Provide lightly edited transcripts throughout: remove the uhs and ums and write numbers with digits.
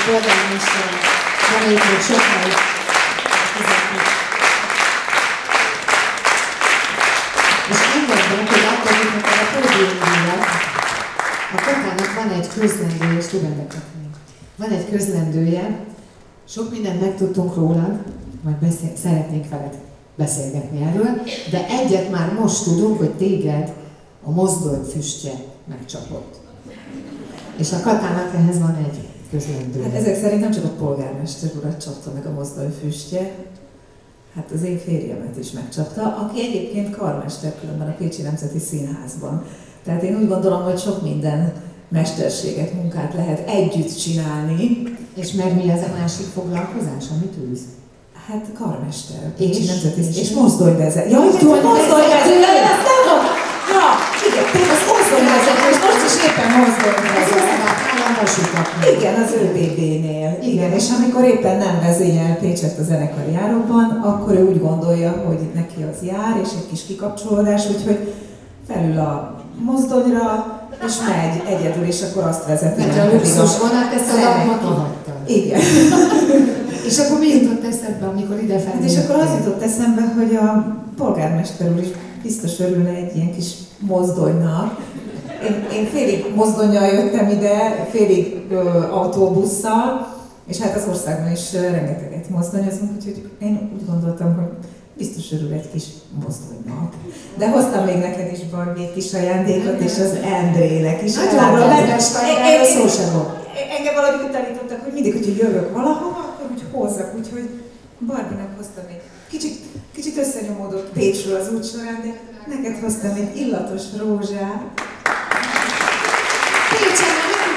polgármester, amelyik még sokáig fizetnek. És engednek, hogy adtak neked a pódiumdíjat. A Katának van egy közlendője, és tudom bekapni. Van egy közlendője, sok mindent megtudtunk rólad, majd szeretnénk veled beszélgetni erről, de egyet már most tudunk, hogy téged a mozdony füstje megcsapott. És a Katának ehhez van egy közlendője. Hát ezek szerint nem csak a polgármester urat csapta meg a mozdony füstje, hát az én férjemet is megcsapta, aki egyébként karmester különben a Pécsi Nemzeti Színházban. Tehát én úgy gondolom, hogy sok minden mesterséget, munkát lehet együtt csinálni. És mert mi ez a másik foglalkozás, amit űz? Hát karmester, Pécsi Nemzeti és mozdonyvezető. Ja, mozdonyvezető! Ja, igen, tehát az mozdonyvezető, és most is éppen mozdonyvezető. Igen, az ÖBB-nél. Igen, és amikor éppen nem vezényel Pécsett a zenekari járóban, akkor ő úgy gondolja, hogy neki az jár, és egy kis kikapcsolódás, úgyhogy felül a mozdonyra, és megy egyedül, és akkor azt vezeti. Mert a luxus vonat, ezt a lapma kihagyta. Igen. És akkor mi jutott eszedbe, amikor idefelé? Hát és akkor az jutott eszembe, hogy a polgármester úr is biztos örülne egy ilyen kis mozdonynak. Én félig mozdonnyal jöttem ide, félig autóbusszal, és hát az országban is rengeteget mozdonyozunk, úgyhogy én úgy gondoltam, hogy biztos örül egy kis mozdonynak. De hoztam még neked is, Barbi, egy kis ajándékot, és az Endrének is. Nagyon kedves vagy, erről szó sem volt. Engem valahogy úgy tanítottak, hogy mindig, hogyha jövök valahova, akkor úgy hozzak, úgyhogy Barbinak hoztam egy kicsit összenyomódott Pécsről az út során, de neked hoztam egy illatos rózsát. Pécsen,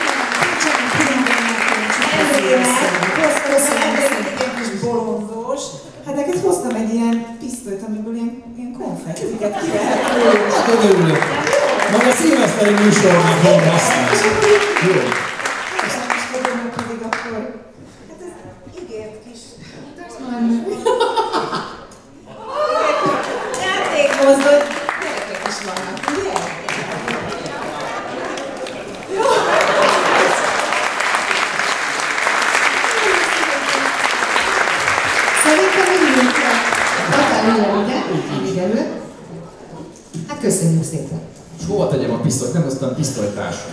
egy kis bolondos. Hát neked hoztam egy ilyen pisztolyt, amiből ilyen konfettiket ki lehet lőni. Nagyon örülök. Maga szilveszteri műsorban van használni. Jó. Játékmozdony, gyerekek is vannak, ugye? Jó! Szerintem ügyünk Katán ugye? Mindig elő. Hát köszönjük szépen. És hova tegyem a pisztolyt? Nem hoztam pisztolytársat.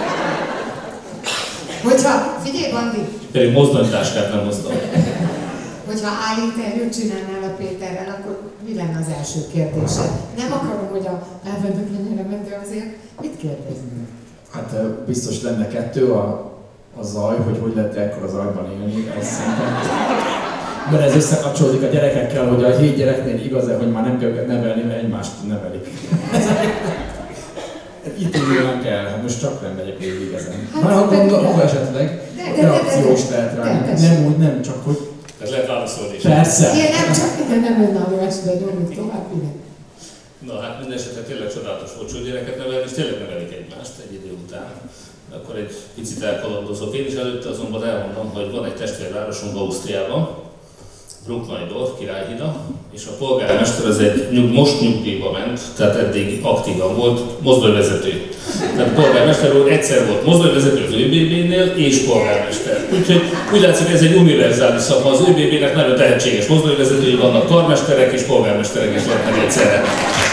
Hogyha, figyelj Bandi! Pedig mozdonytáskát nem hoztam. Hogyha állíterjőt csinálnál a Péterrel, akkor mi lenne az első kérdése? Nem akarom, hogy a elvendőklenyére ment, de azért mit kérdezni? Hát biztos lenne kettő, a zaj, hogy lehet ekkora zajban élni, ez szerintem. Mert ez összekapcsolódik a gyerekekkel, hogy a 7 gyereknél igaz-e, hogy már nem kell őket nevelni, mert egymást nevelik. Itt indulnak el, hát most csak nem megyek végig ezen. Már ha esetleg reakció is lehet rá, nem úgy, nem csak hogy... Ez lehet válaszolni is. Persze! Igen, nem csak ide nem önállóan, de nyomjuk tovább, igen. Na hát minden esetre tényleg csodálatos volt gyereket nevelni, és tényleg nevelik egymást egy idő után. Akkor egy picit elkalandozok én is, előtte azonban elmondom, hogy van egy testvérvárosunk Ausztriában, Bruckneudorf, Királyhida, és a polgármester az most nyugdíjba ment, tehát eddig aktívan volt mozdonyvezető. Tehát a polgármester úr egyszer volt mozdonyvezető az ÖBB-nél és polgármester. Úgyhogy úgy látszik, ez egy univerzális szakma. Az ÖBB-nek nagyon tehetséges mozdonyvezetői vannak, karmesterek és polgármesterek is lehetnek egyszerre.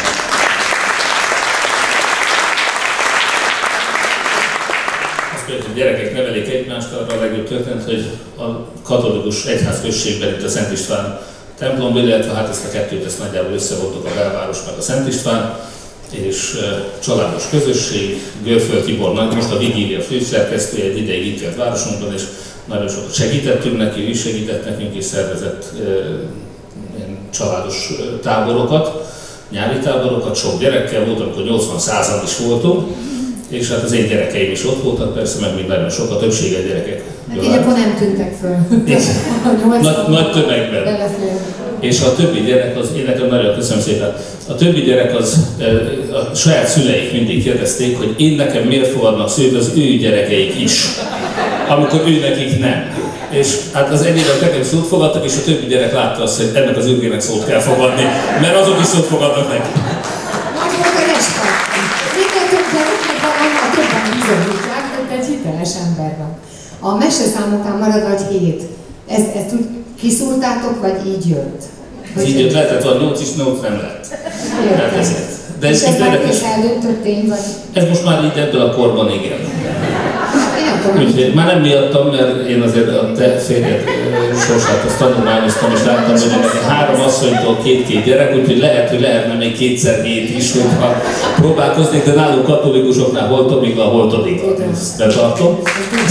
A gyerekek nevelik egymást, arra a legjobb történet, hogy a katolikus egyházközségben itt a Szent István templomban, illetve hát ezt a kettőt ezt nagyjából összevontuk a belváros meg a Szent István, és családos közösség, Görföld Tibor most a Vigília főszerkesztője, egy ideig itt élt városunkban, és nagyon sokat segítettünk neki, ő is segített nekünk, és szervezett ilyen családos táborokat, nyári táborokat, sok gyerekkel volt, amikor 80-100-an is voltunk, és hát az én gyerekeim is ott voltak, persze, meg még nagyon sok, a többsége gyerekek. Hát így akkor nem tűntek föl. Nagy tömegben. Belefér. És a többi gyerek, én nekem nagyon köszönöm szépen, a többi gyerek a saját szüleik mindig kérdezték, hogy én nekem miért fogadnak szőt az ő gyerekeik is, amikor ő nekik nem. És hát az enyémek nekem szót fogadtak, és a többi gyerek látta azt, hogy ennek az őgének szót kell fogadni, mert azok is szót fogadnak neki. Nagy volt a respekt. Minél több gyereknek van, annál többen bizonyítják, hogy te egy hiteles ember van. A meseszámokán marad vagy 7. Ezt úgy kiszúrtátok, vagy így jött? Így jött, lehetett van 8 is, 8 nem lett. De és ez már is eldöntött tény, vagy? Ez most már így ebből a korban igen. Úgyhogy már nem miattam, mert én azért a te férjed sorsát azt tanulmányoztam, és láttam, hogy ennek 3 asszonytól 2 gyerek, úgyhogy lehet, hogy lehetne még 2x7 is, hogyha próbálkoznék, de nálunk katolikusoknál holtomig a holtodik. Ezt betartom.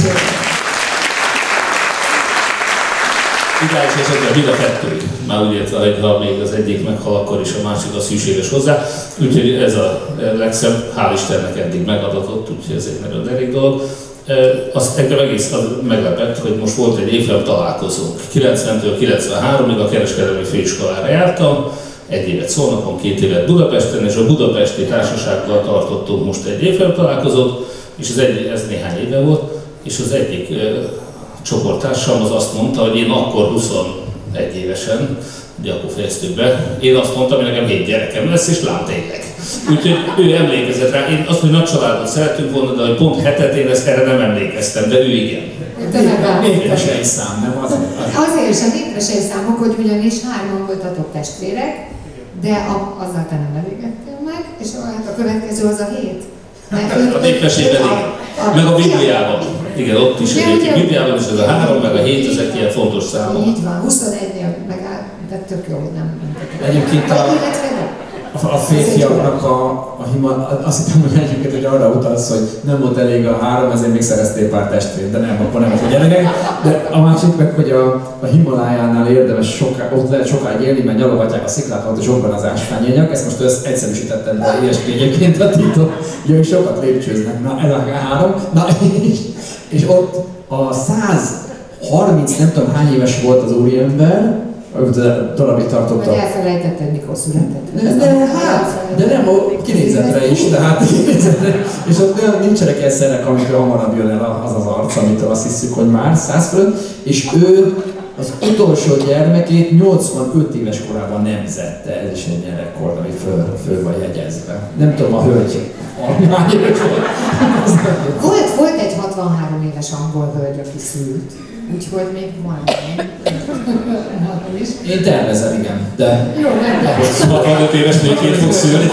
Ideális esetben mind a 2, már úgy értve, hogy ha még az egyik meghal, akkor is a másik az szükséges hozzá. Úgyhogy ez a legszebb, hál' Istennek eddig megadatott, úgyhogy ez egy nagyon derék dolog. Azt engem egész meglepett, hogy most volt egy évfolyam találkozónk. 90-től 93-ig a kereskedelmi főiskolára jártam, 1 évet Szolnokon, 2 évet Budapesten, és a budapesti társasággal tartottunk most egy évfolyam találkozót, és ez néhány éve volt, és az egyik csoporttársam az azt mondta, hogy én akkor 21 évesen, ugye akkor fejeztük be, én azt mondtam, hogy nekem 7 gyerekem lesz, és lám tényleg. Úgyhogy ő emlékezett rá. Én azt, hogy nagy családot szerettünk volna, de hogy pont 7-et én erre nem emlékeztem, de ő igen. Népmesei szám, nem az? Azért is a népmesei számok, hogy ugyanis 3-an voltatok testvérek, de azzal te nem elégedtél meg, és hát a következő az a 7. A népmesében igen. Meg a Bibliában. Igen, ott is egyébként. A Bibliában is ez a 3, meg a 7, ezek ilyen fontos számok. Így van, 21-nél megállt, de tök jó, hogy nem mentek. Egyébként a férfiaknak azt hittem, hogy egyébként, hogy arra utalsz, hogy nem volt elég a 3, ezért még szereztél pár testvért, de nem, akkor nem az a gyerekek. De a másik meg, hogy a Himalájánál érdemes ott lehet sokáig élni, mert nyalogatják a sziklákat, és onnan az ásványanyag. Ezt most egyszerűsítettem, de ilyesmi egyébként a titok. Ugye, sokat lépcsőznek, na ez a 3. Na, és ott a 130, nem tudom hány éves volt az úriember, darabig tartotta. Vagy elfelejtetted, mikor született. De nem, kinézetre is, de hát kinézetre. És ott olyan nincsenek ilyen szerek, amikor hamarabb jön el az arc, amitől azt hiszük, hogy már 100 fölött, és ő az utolsó gyermekét 85 éves korában nemzette, ez is egy ilyen rekord, ami föl van jegyezve. Nem tudom, a hölgy hány éves volt. Volt egy 63 éves angol hölgy, aki szült. Úgyhogy még van. Én tervezem, igen, de... Jó, nem. 65 éves még 2 fog szülni.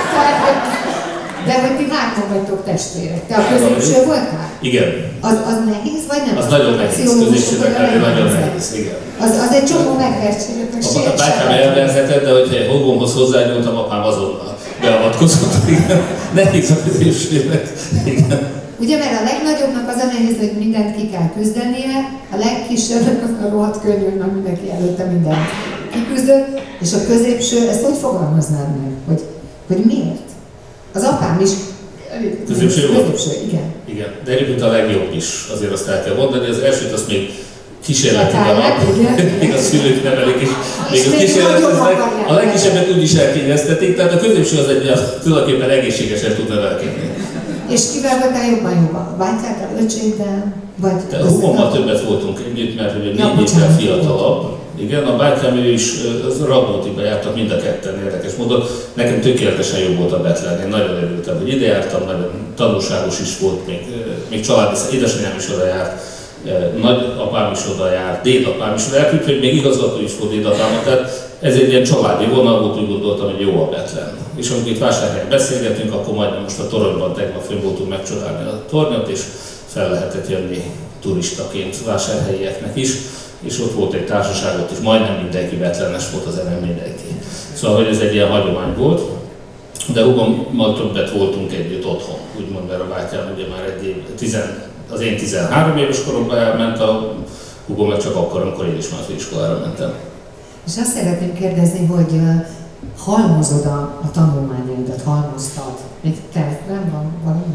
De hogy ti 3 vagytok testvérek. Te a középső voltál? Igen. Az nehéz, vagy nem? Az nagyon nehéz, középsőnek nagyon nehéz, igen. Az egy csomó megvertségek, a bátyám elverzetett, de hogyha egy húgomhoz hozzányúltam, apám azonnal beavatkozott, igen. Nehéz a középsőnek, igen. Ugye, mert a legnagyobbnak az a nehéz, hogy mindent ki kell küzdenie, a legkisebbnek az a rohadt könnyű, hogy mindenki előtte mindent kiküzdött, és a középső, ezt hogy fogalmaznád meg? Hogy miért? Az apám is középső volt? Középső, igen. Igen, de egyébként a legjobb is, azért azt el kell mondani, az elsőt azt még kísérleti darab, még a szülők nevelik is. Még a kísérleteznek, a legkisebbet úgy is elkényeztetik, tehát a középső az egy tulajdonképpen egészségesen tud nevelkedni. És kivel voltál jobban? Bátyáddal, öcséddel? A húgommal többet voltunk együtt, mert ő 4 évvel fiatalabb. Igen, a bátyám ő is Radnótiba jártak mind a ketten érdekes módon. Nekem tökéletesen jobb volt a Bethlen. Én nagyon örültem, hogy ide jártam, nagyon tanulságos is volt, még családi, édesanyám is oda járt, nagyapám is oda járt, dédapám is oda járt, úgyhogy még igazgató is volt dédapám, tehát ez egy ilyen családi vonal volt, úgy gondoltam, hogy jó a Bethlen. És amikor itt Vásárhelyen beszélgetünk, akkor majdnem most a toronyban tegnap fönn voltunk megcsodálni a tornyot, és fel lehetett jönni turistaként vásárhelyieknek is, és ott volt egy társaság, ott is majdnem mindenki Bethlenes volt, az nem mindenki. Szóval, hogy ez egy ilyen hagyomány volt, de húgommal többet voltunk együtt otthon, úgymond, mert a bátyám ugye már az én 13 éves koromban elment, a húgom meg csak akkor, amikor én is már főiskolára mentem. És azt szeretném kérdezni, hogy halmozod a tanulmányaidat, halmoztad. Még te nem van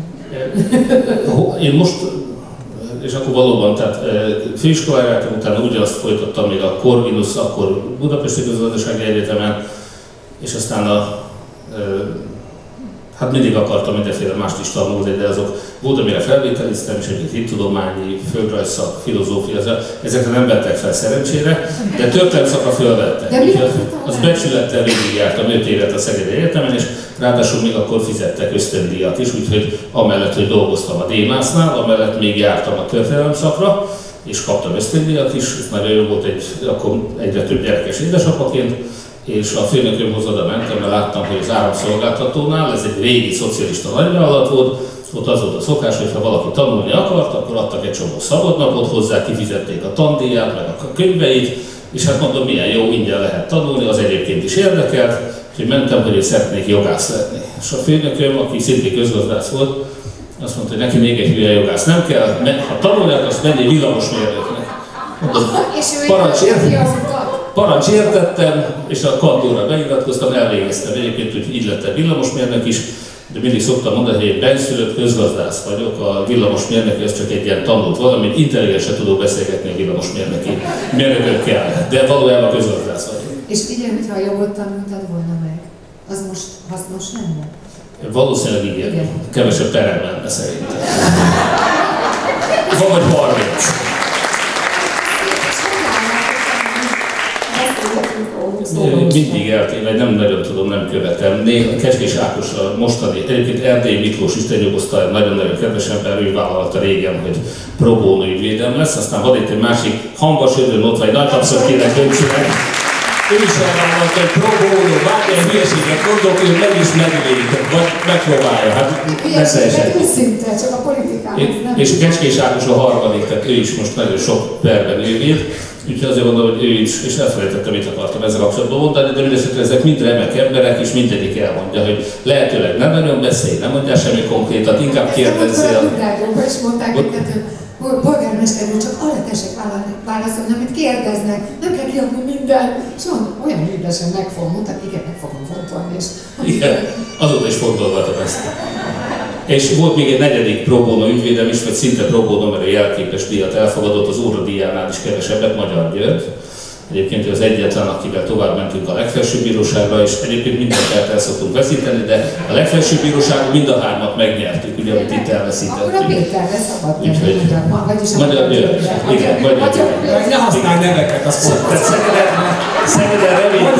valami? Én most, és akkor valóban, tehát főiskolára jártam, utána ugyanazt folytattam még a Corvinus, akkor Budapesti Közgazdasági Egyetemen, és aztán hát mindig akartam mindenféle mást is tanulni, de azok volt, amire felvételiztem, és egyébként hittudományi, földrajzszak, filozófia, ezekre nem vettek fel szerencsére, de történelemszakra fölvettek. Az becsülettel végigjártam 5 évet a Szegedi Egyetemen, és ráadásul még akkor fizettek ösztöndíjat is, úgyhogy amellett, hogy dolgoztam a D-másznál, amellett még jártam a történelemszakra, és kaptam ösztöndíjat is, ez nagyon jó volt akkor egyre több gyerekes édesapaként, és a főnökömhoz oda mentem, mert láttam, hogy az áramszolgáltatónál, ez egy régi szocialista nagyvállalat volt, ott az volt a szokás, hogy ha valaki tanulni akart, akkor adtak egy csomó szabadnapot hozzá, kifizették a tandíját, meg a könyveit, és hát mondom, milyen jó, ingyen lehet tanulni, az egyébként is érdekelt, úgyhogy mentem, hogy én szeretnék jogász lenni. És a főnököm, aki szintén közgazdász volt, azt mondta, hogy neki még egy hülye jogász nem kell, ha tanulni akarsz, menni villamosmérnöknek. Parancs értettem, és a kandóra beiratkoztam, elvégeztem. Egyébként úgy így lettem villamosmérnök is, de mindig szoktam mondani, hogy egy benszülött közgazdász vagyok, a villamosmérnök ez csak egy ilyen tanult valami, intelligensen tudok beszélgetni a villamosmérnöki mérnökökkel, de valójában közgazdász vagyok. És figyelj, hogyha a jogot tanultad volna meg, az most hasznos lenne? Valószínűleg igen. Kevesebb perem lenne szerintem. Vagy 30. Mindig eltéve, nem nagyon tudom, nem követem. Kecskés Ákos a mostani, egyébként Erdélyi Miklós istenjogosztály nagyon-nagyon kedves ember, ő vállalta régen, hogy pro bono ügyvédem lesz, aztán van itt egy másik Hanvas Ödön ott vagy, nagy tapszot kérek Öncsinek. Ő is elvállalta, hogy pro bono, bármilyen hülyeséget mondok, ő meg is megvédett, vagy megpróbálja, hát beszéljen. Őszinte, csak a politikához nem. És Kecskés Ákos a harmadik, tehát ő is most nagyon sok perben ügyvéd. Úgyhogy azért mondom, hogy ő is, és elfelejtettem, mit akartam ezzel kapcsolatban mondani, de mindesetre ezek mind remek emberek, és mindegyik elmondja, hogy lehetőleg nem nagyon beszélj, nem mondjál semmi konkrétat, inkább kérdezzél. A is mondták neked, hogy polgármester úr, csak arra tessék válaszolni, amit kérdeznek, nem kell kiadni mindent. És mondom, olyan hűvesen megfogom, mondták, igen, meg fogom fontolni. Igen, azóta is fontolgatom ezt. És volt még egy 4. pro bono ügyvédem is, vagy szinte pro bono, mert a jelképes díjat elfogadott, az óradíjánál is kevesebbet, Magyar György. Egyébként ő az egyetlen, akivel tovább mentünk a legfelsőbb bíróságra, és egyébként mindent el szoktunk veszíteni, de a legfelsőbb bíróságon mind a 3-at megnyertük, ugye, amit itt elveszítettük. Akkor a Péterre szabad tenni, vagyis a Magyar György. Igen, Magyar György. Ne használj neveket, azt mondta. Szegeden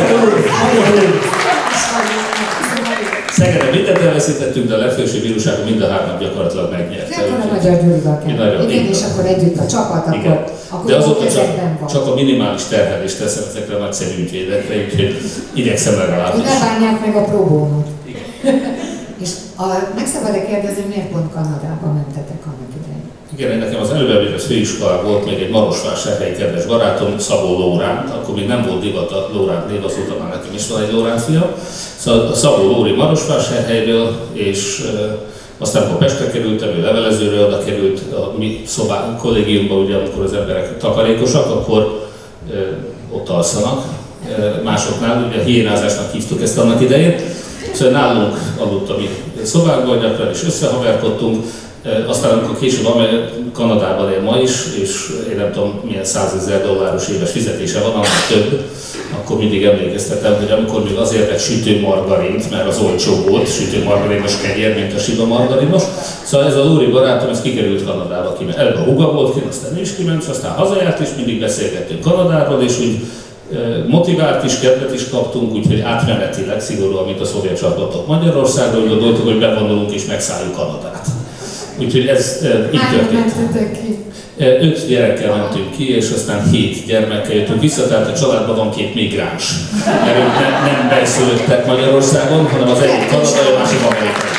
Szegeden mindent elveszítettünk, de a legfelsőbb bíróságon mind a 3-at gyakorlatilag megnyerte. De akkor a Magyar Gyurival kell. Igen, és akkor együtt a csapat, akkor de azóta csak a minimális terhelést teszem ezekre a nagyszerű ügyvédekre, úgyhogy igyekszem legalább is. Ne bánják meg a pro bonót. És meg szabad-e kérdezni, miért pont Kanadába mentetek annak idején? Igen, nekem az előbb főiskolában volt még egy marosvásárhelyi kedves barátom, Szabó Lóránt, akkor még nem volt divat a Lóránt név, azóta már nekem is van egy Lóránt fia. Szóval Szabó Lóri Marosvásárhelyről, és aztán amikor Pestre kerültem, ő levelezőről oda került a mi szobánk, kollégiumban, ugye amikor az emberek takarékosak, akkor ott alszanak másoknál, ugye hiénázásnak hívtuk ezt annak idején. Szóval nálunk aludt a mi szobánkban, gyakran is összehaverkodtunk. Aztán amikor később Kanadában él ma is, és én nem tudom milyen $100,000 éves fizetése van, annál több, akkor mindig emlékeztetem, hogy amikor még azért egy sütőmargarint, mert az olcsó volt, sütőmargarinos kenyér, mint a sima margarinos. Szóval ez a Lóri barátom, ez kikerült Kanadába, előbb a húga volt kint, aztán ő is kiment, és aztán hazajárt, és mindig beszélgettünk Kanadáról, és úgy motivált is, kedvet is kaptunk, úgyhogy átmenetileg, szigorúan, mint a szovjet csapatok Magyarországról, gondoltuk, hogy bevonulunk és megszálljuk Kanadát. Úgyhogy ez így történt. 5 gyerekkel mentünk ki, és aztán 7 gyermekkel jöttünk vissza, tehát a családban van 2 migráns. Mert ők nem beszülöttek Magyarországon, hanem az egyik kanadai, a másik amerikai.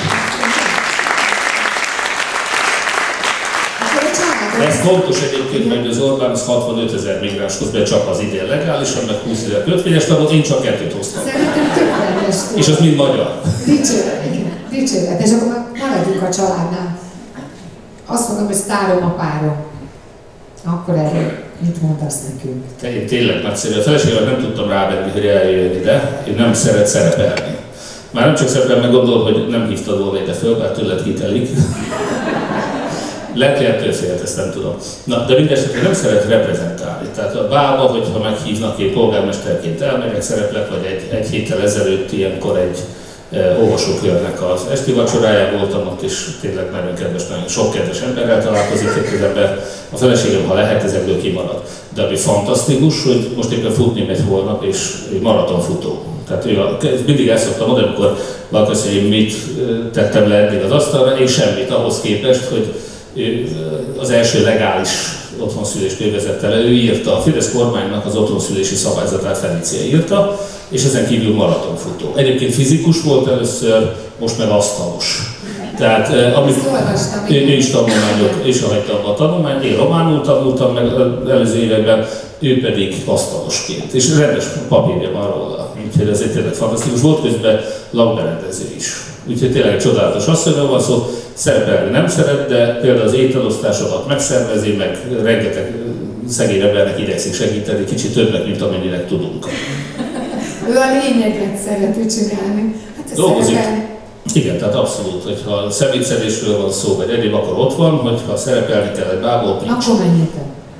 Ez fontos egyébként, hogy az Orbán az 65,000 migráns hoz be csak az idén legálisan, meg 20,000 kötvényes tagot, én csak 2-t hoztam. Szerintem tökéletes. És az mind magyar. Dicséret, és akkor maradjunk a családnál. Azt mondom, hogy sztárom a párom. Akkor erről mit mondasz nekünk? Én tényleg nagyszerű. A feleségem nem tudtam rávenni, hogy eljöjjön ide. Én nem szeret szerepelni. Már nem csak szerepel, meg gondol, hogy nem hívtad volna ide föl, bár tőled kitelik. Lehet, hogy ettől félt, ezt nem tudom. Na, de mindesetre nem szeret reprezentálni. Tehát a bálba, hogyha meghívnak, én polgármesterként elmegyek, szereplek, vagy egy héttel ezelőtt ilyenkor egy olvasókörnek az esti vacsoráján voltam ott, és tényleg nagyon kedves, nagyon sok kedves emberrel találkozik az ember. A feleségem, ha lehet, ezekből kimarad. De ami fantasztikus, hogy most éppen futni megy holnap, és egy maratonfutó. Tehát mindig el szoktam mondani, amikor valaki azt mondja, hogy mit tettem le eddig az asztalra, és semmit ahhoz képest, hogy az első legális otthonszülést ő vezette le, ő írta, a Fidesz kormánynak az otthonszülési szabályzatát Felicia írta, és ezen kívül maratonfutó. Egyébként fizikus volt először, most meg asztalos. Tehát amit ő is tanulmányok, és hagyta abba a tanulmányt, én románul tanultam meg előző években, ő pedig asztalosként. És rendes papírja van róla, úgyhogy ez egy tényleg fantasztikus. Volt közben lakberendező is. Úgyhogy tényleg egy csodálatos asszonyról van szó, szerepelni nem szeret, de például az ételosztásokat megszervezi, meg rengeteg szegény embernek igyekszik segíteni, kicsit többnek, mint amennyinek tudunk. Ő a lényeget szereti csinálni. Hát dolgozik. Igen, tehát abszolút, hogyha szemétszedésről van szó, vagy egyéb, akkor ott van, hogyha szerepelni kell egy bából, nincs. Akkor menjél.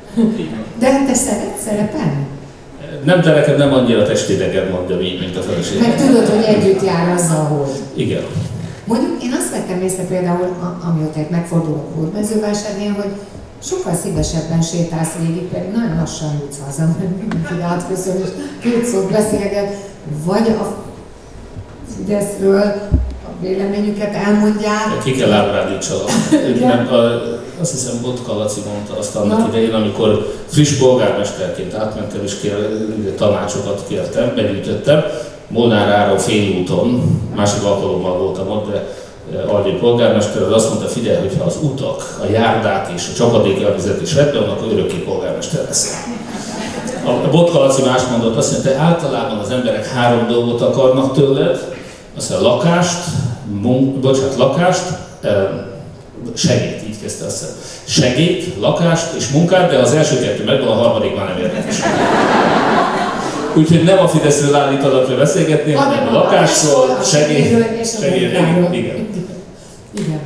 De te szeretsz szerepelni? Nem, de neked nem annyira testidegen, mondja így, mint a feleségem. Meg tudod, hogy együtt jár azzal, hogy... Igen. Mondjuk én azt vettem észre például, amióta itt megfordulok Hódmezővásárhelyen, hogy sokkal szívesebben sétálsz végig, pedig nagyon lassan jutsz haza, mert mindenki átköszön, és két szót beszélget, vagy a Fideszről a véleményüket elmondják. Ki kell ábrándítsalak. Azt hiszem, Botka Laci mondta azt annak idején, amikor friss polgármesterként átmentem, és tanácsokat kértem, begyűjtöttem. Molnár Áron félúton, másik alkalommal voltam ott, de Algyői polgármester, az azt mondta, figyelj, hogyha az utak, a járdák és a csapadékjelvizet is rendben van, akkor örökké polgármester leszel. A Botka Laci más mondott, azt mondta, hogy általában az emberek 3 dolgot akarnak tőled, azt mondja, lakást, segélyt, így kezdte azt mondja. Segélyt, lakást és munkát, de az első 2 megvan, a harmadik már nem érdekes. Úgyhogy nem a Fideszről állítanak le beszélgetni, hanem a lakásról, segélyről. Igen. Igen.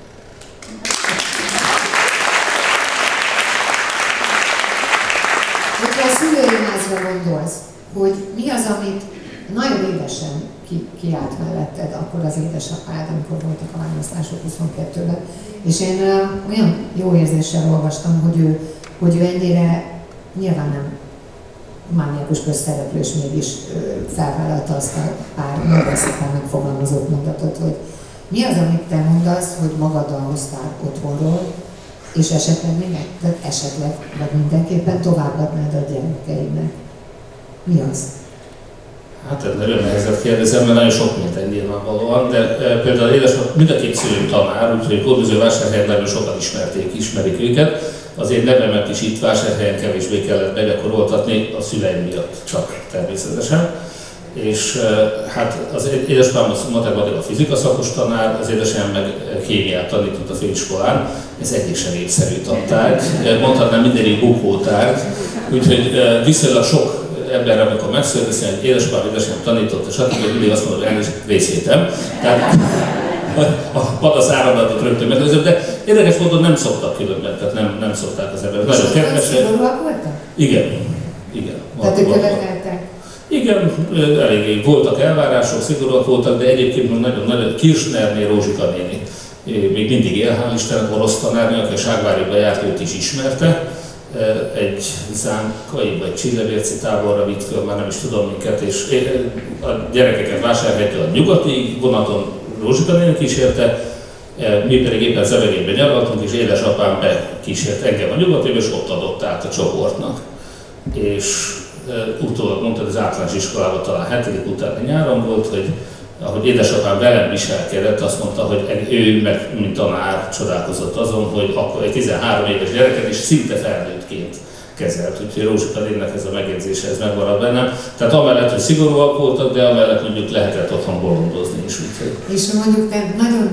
Hogyha a szülőimázra gondolsz, hogy mi az, amit nagyon édesen kiállt melletted, akkor az édesapád, amikor voltak a választások 22-ben. És én olyan jó érzéssel olvastam, hogy ő ennyire nyilván nem mániákus közszereplő, és mégis felvállalta azt a pár nagyon szépen megfogalmazott mondatot, hogy mi az, amit te mondasz, hogy magaddal hoztál otthonról, és esetleg, vagy mindenképpen továbbadnád a gyermekeidnek. Mi az? Hát ez nagyon nehezet kérdezem, mert nagyon sok minden nyilvánvalóan, de például mind a 2 szülőm tanár, úgyhogy Hódmezővásárhelyen nagyon sokan ismerik őket. Az én nevemet is itt Vásárhelyen kevésbé kellett begyakoroltatni, a szüleim miatt csak természetesen. És hát az édesapám a matematika fizika szakos tanár, az édesanyám meg kémiát tanított a főiskolán. Ez egészen népszerű tantárgy, mondhatnám mindenik bukótárgy, úgyhogy viszonylag sok emberre, amikor megszületik, hogy édesapám tanított, és stb. Mindig azt mondom, hogy elnézést részvétem. Tehát a padasz áradatot rögtön megnézem, de érdekes módon nem szoktak különben, tehát nem szokták az emberek. Nagyon kedvesek. Szigorúak voltak? Igen. Tehát ők követeltek? Igen, eléggé voltak elvárások, szigorúak voltak, de egyébként nagyon Kirchnernél Rózsika néni még mindig él, hál' Istennek, orosz tanárnő, aki a Ságváriba járt, őt is ismerte. Egy zánkai vagy csillevérci táborra vitt föl, már nem is tudom minket, és a gyerekeket Vásárhelytől a nyugati vonaton Rózsika néni kísérte, mi pedig éppen Zebegényben nyaraltunk, és édesapám bekísért engem a nyugatiba, és ott adott át a csoportnak. És utólag mondta, hogy az általános iskolában talán 7. utáni nyáron volt, hogy ahogy édesapám velem viselkedett, azt mondta, hogy ő meg, mint tanár csodálkozott azon, hogy akkor egy 13 éves gyereket is szinte felnőttként kezelt. Úgyhogy Rózsika néninek ez a megjegyzése, ez megmaradt bennem. Tehát amellett, hogy szigorúak voltak, de amellett mondjuk lehetett otthon bolondozni is. Úgyhogy. És mondjuk te nagyon...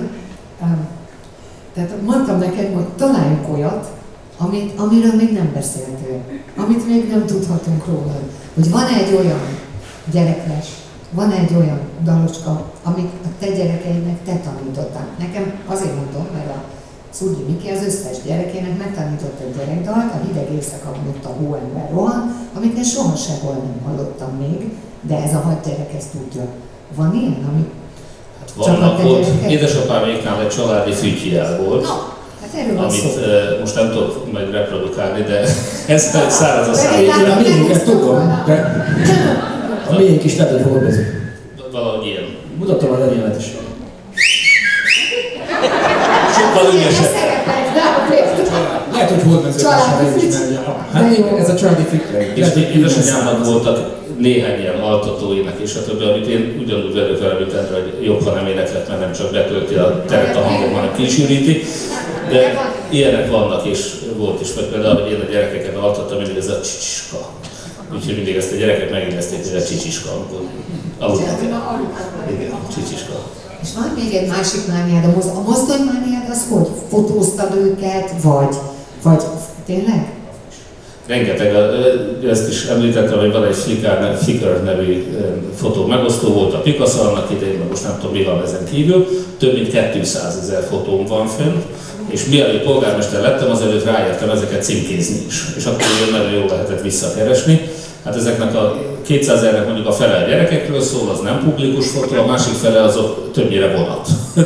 Tehát mondtam neked, hogy találjunk olyat, amiről még nem beszéltél, amit még nem tudhatunk róla. Hogy van egy olyan gyerekles, van egy olyan dalocska, amit a te gyerekeidnek te tanítottál. Nekem azért mondom, mert a Szurgyi Miki az összes gyerekének megtanított egy gyerekdalt, a hideg éjszaka ott a hóember rohan, amit én soha sehol nem hallottam még, de ez a 6 gyerek ezt tudja. Van ilyen, ami... Vannak ott, édesapáméknál egy családi fütyjel volt, amit most nem tudok majd reprodukálni, de ez száraz a szám. A miénket tudom, de a miénk is lehet, hogy hordozik. Valahogy ilyen. Mutatom a legyenlet is. Sokkal ügyesebb. Lehet, hogy hordmezővásárra is menjen. Hát ez a családi fütyjel. Édesanyámnak voltak néhány ilyen altatóének és a többi, amit én ugyanúgy verő fel, mint erre, hogy jobb, ha nem éneklek, mert nem csak betölti a teret a hangom, hanem kisűríti. De ilyenek vannak és volt is, vagy például, hogy én a gyerekeket altattam, mindig ez a csicsiska. Úgyhogy mindig ezt a gyerekek megindezték, hogy a csicsiska, amikor aludtak. Igen, csicsiska. És van még egy másik mániád, a mozdonymániád az hogy? Fotóztad őket, vagy tényleg? Rengeteg, ezt is említettem, hogy van egy Flickr nevű fotó megosztó, volt a Picasso annak idején, most nem tudom mi van ezen kívül, több mint 200 000 fotóm van fönn, és mielőtt polgármester lettem, azelőtt ráértem ezeket címkézni is, és akkor nagyon jól lehetett visszakeresni. Hát ezeknek a 200 000-nek mondjuk a fele a gyerekekről szól, az nem publikus fotó, a másik fele azok többnyire vonat.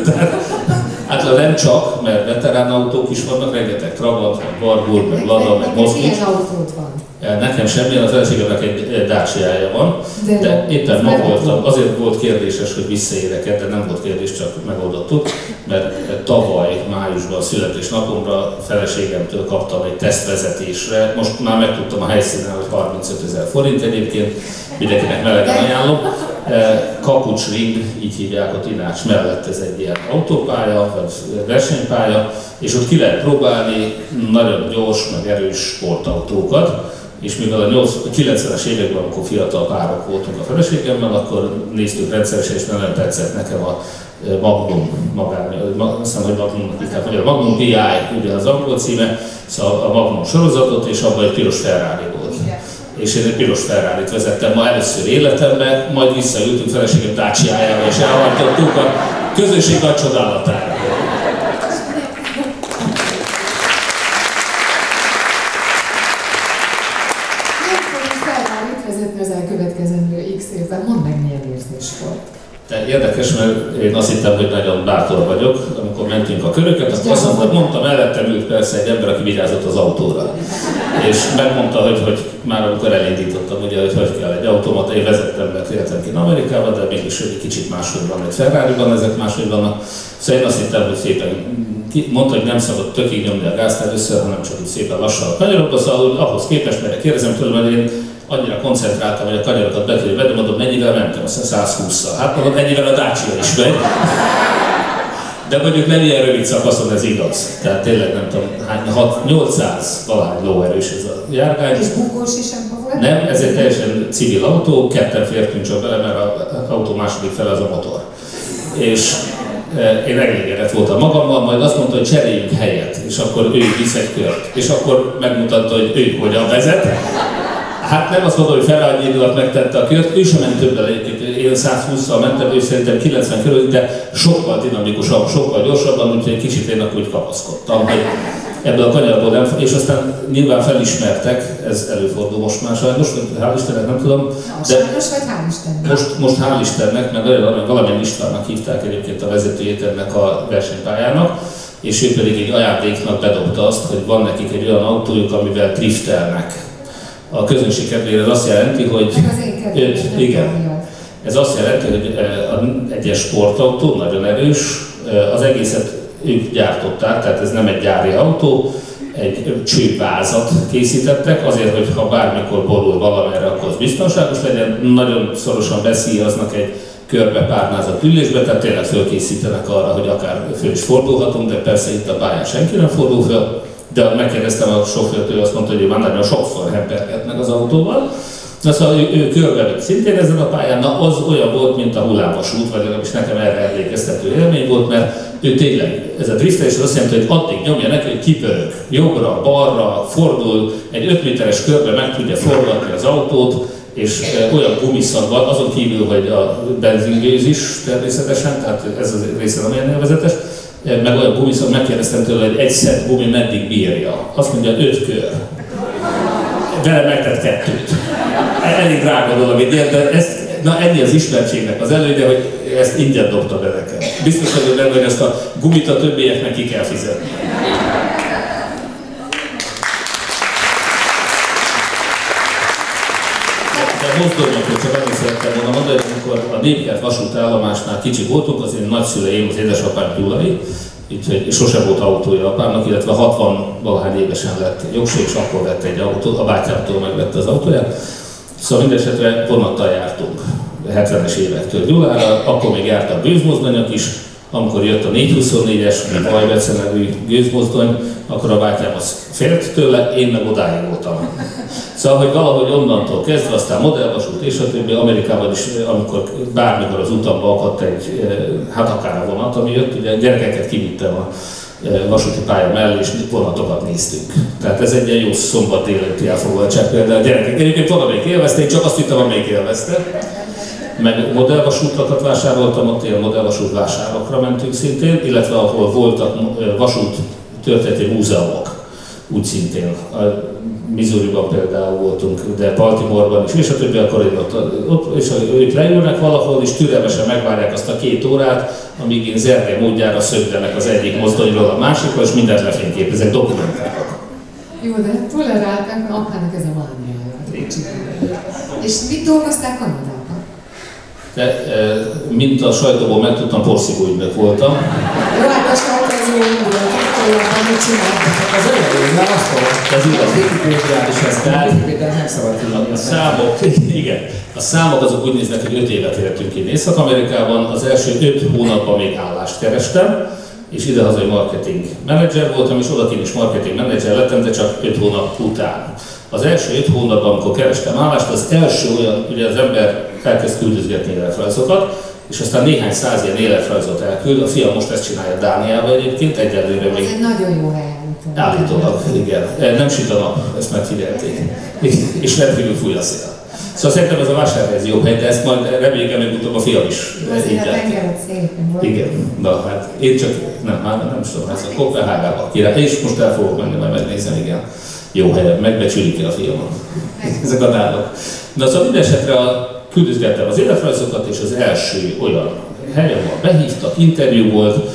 Hát nem csak, mert veterán autók is vannak, rengeteg Trabant, meg Warburg, meg Lada, meg Moszkvics. Milyen autód van? Nekem semmilyen, a feleségemnek egy Dacia-ja van, de éppen ma voltam, azért volt kérdéses, hogy visszaérek, de nem volt kérdés, csak megoldottuk, mert tavaly májusban születésnapomra a feleségemtől kaptam egy tesztvezetésre, most már megtudtam a helyszínen, hogy 35 000 forint egyébként, mindenkinek melegen ajánlom. Kapucs Ring, így hívják a Tinács mellett, ez egy ilyen autópálya, vagy versenypálya, és ott ki lehet próbálni nagyon gyors, meg erős sportautókat, és mivel a 90-es években, amikor fiatal párok voltunk a feleségemmel, akkor néztük rendszeresen, és nagyon tetszett nekem a Magnum, azt hiszem, hogy Magnumnak hívták, vagy a Magnum PI, ugye az angol címe, szóval a Magnum sorozatot, és abban egy piros Ferrari volt. És én egy piros Ferrarit vezettem ma először életemben, majd visszaültünk feleségem Dacia-jába, és elhajtottuk a közösség nagy csodálatára. Nem fogunk Ferrarit vezetni az elkövetkezendő X évben, mondd meg, milyen érzés volt. De érdekes, mert én azt hittem, hogy nagyon bátor vagyok, amikor mentünk a köröket, azt mondta, mellettem ült persze egy ember, aki vigyázott az autóra. És megmondta, hogy már amikor elindítottam, ugye, hogy kell egy automata, én vezettem, mert éltem ki Amerikába, de mégis egy kicsit máshogy van, egy Ferrariban, ezek máshogy vannak. Szóval én azt hittem, hogy szépen mondta, hogy nem szabad tökig nyomni a gázt először, hanem csak így szépen lassan a kanyarokba, szóval ahhoz képest, mert kérdezem tőlem, hogy én annyira koncentráltam, hogy a kanyarokat be kell venni, mondom, mennyivel mentem, aztán 120-szal. Hát mondom, ennyivel a Dacia is megy. De mondjuk nem ilyen rövid szakaszon ez igaz. Tehát tényleg nem tudom, 800 valány lóerős ez a járgány. És bukós is ebben volt? Nem, ez egy teljesen civil autó, ketten fértünk csak bele, mert az autó második fele az a motor. És én elégedett voltam magammal, majd azt mondta, hogy cseréljünk helyet, és akkor ő visz egy kört. És akkor megmutatta, hogy ő hogyan vezet. Hát nem azt mondom, hogy fel annyi idő alatt megtette a kört, ő sem ment többel egyébként. Én 120-szal mentem, ő szerintem 90 körül, de sokkal dinamikusabb, sokkal gyorsabban, úgyhogy egy kicsit én akkor úgy kapaszkodtam, hogy ebből a kanyarból nem, és aztán nyilván felismertek, ez előfordul most már sajnos, hál' Istennek nem tudom. De sajnos vagy hál' Istennek? Most hál' Istennek, mert valamilyen Istvánnak hívták egyébként a vezetőjét ennek a versenypályának, és ő pedig egy ajándéknak bedobta azt, hogy van nekik egy olyan autójuk, amivel driftelnek. A közönség kedvére ez azt jelenti, hogy ez azt jelenti, hogy egyes sportautó nagyon erős, az egészet ők gyártották, tehát ez nem egy gyári autó, egy csővázat készítettek, azért, hogy ha bármikor borul valamerre, akkor az biztonságos legyen, nagyon szorosan beszíjaznak egy körbe párnázott ülésbe, tehát tényleg fölkészítenek arra, hogy akár föl is fordulhatunk, de persze itt a pályán senki nem fordul föl. De megkérdeztem a sofőrt, ő azt mondta, hogy ő már nagyon sokszor hempergett meg az autóval. Na szóval ő körbevitt szintén ezen a pályán, na az olyan volt, mint a hullámvasút, vagy legalábbis nekem erre emlékeztető élmény volt, mert ő tényleg, ez a driftelés azt jelenti, hogy addig nyomja neki, hogy kipörög, jobbra, balra, fordul, egy 5 méteres körbe meg tudja forgatni az autót, és olyan gumiszag van, azon kívül, hogy a benzingőz is természetesen, tehát ez az része nem ilyen élvezetes, meg olyan gumiszag, megkérdeztem tőle, hogy egy szett gumi meddig bírja. Azt mondja, 5 kör. Vele megtett 2. Elég drága dolog, de ezt Na ennyi az ismertségnek az előnye, hogy ezt ingyen dobta be nekem. Biztos vagyok benne, hogy ezt a gumit a többieknek ki kell fizetni. De mozdonyokról csak annyit szerettem volna mondani, hogy amikor a Népkert vasútállomásnál kicsik voltunk, az én nagyszüleim, az édesapám gyulai, úgyhogy sose volt autója apámnak, illetve 60-valahány évesen lett jogség, és akkor vett egy autót, a bátyámtól megvette az autóját. Szóval mindesetre vonattal jártunk 70-es évektől Gyulára, akkor még jártak gőzmozdonyok is, amikor jött a 424-es, a Vajbece nevű gőzmozdony, akkor a bátyám az félt tőle, én meg odáig voltam. Szóval, hogy valahogy onnantól kezdve, aztán modellvasút és a többi, Amerikában is, amikor bármikor az utamba akadt egy, hát akár a vonat, ami jött, ugye gyerekeket kivittem a vasúti pálya mellé, és vonatokat néztünk. Tehát ez egy ilyen jó szombat délelőtti elfoglaltság például. A gyerekek egyébként valamelyik élvezte, én csak azt hittem, amelyik élvezte. Meg modellvasútakat vásároltam, ott ilyen modellvasút vásárokra mentünk szintén, illetve ahol voltak vasút történeti múzeumok, úgy szintén. A Missouriban például voltunk, de Baltimoreban is, és a többi, akkor én ott és ők leülnek valahol, és türelmesen megvárják azt a 2 órát, amíg én zerge módjára szögdenek az egyik mozdonyról a másikra, és mindent lefényképezek, dokumentálok. Jó, de tolerálták, mert apának ez a mániája. És mit dolgozták Kanadában? De, mint a sajtóból megtudtam, porszívóügynök voltam. Jó, hát a sajtózó Kanadában mit csináltak? Az előző, mert azt mondom, Ez igaz. a Wikipédián is ez, tehát Wikipédián nem szabad tudni. A számok, igen, a számok azok úgy néznek, hogy 5 évet éltünk én Észak-Amerikában, az első 5 hónapban még állást kerestem, és idehazai marketing menedzser voltam, és odakint is marketing menedzser lettem, de csak 5 hónap után. Az első 5 hónapban, amikor kerestem állást, az első olyan, ugye az ember elkezd küldözgetni életrajzokat, és aztán néhány száz ilyen életrajzot elküld. A fiam most ezt csinálja Dániában egyébként, egyelőre még. Ez egy nagyon jó hely. Állítólag, igen. Nem süt a nap, ezt megfigyelték. És rendkívül fúj a szél. Szóval szerintem ez a vásárhelyi jobb hely, de ezt majd reméljük előbb-utóbb a fiam is így a tengerek szépen volt. Igen, na hát én csak, nem tudom, ez a Kopenhágába király, és most el fogok menni, majd megnézem, igen. Jó helyen, megbecsülik ki a fiamon. Ezek a dálok. Na szóval mindesetre küldözgettem az életrajzokat, és az első olyan helyen, ahol behívtak, interjú volt,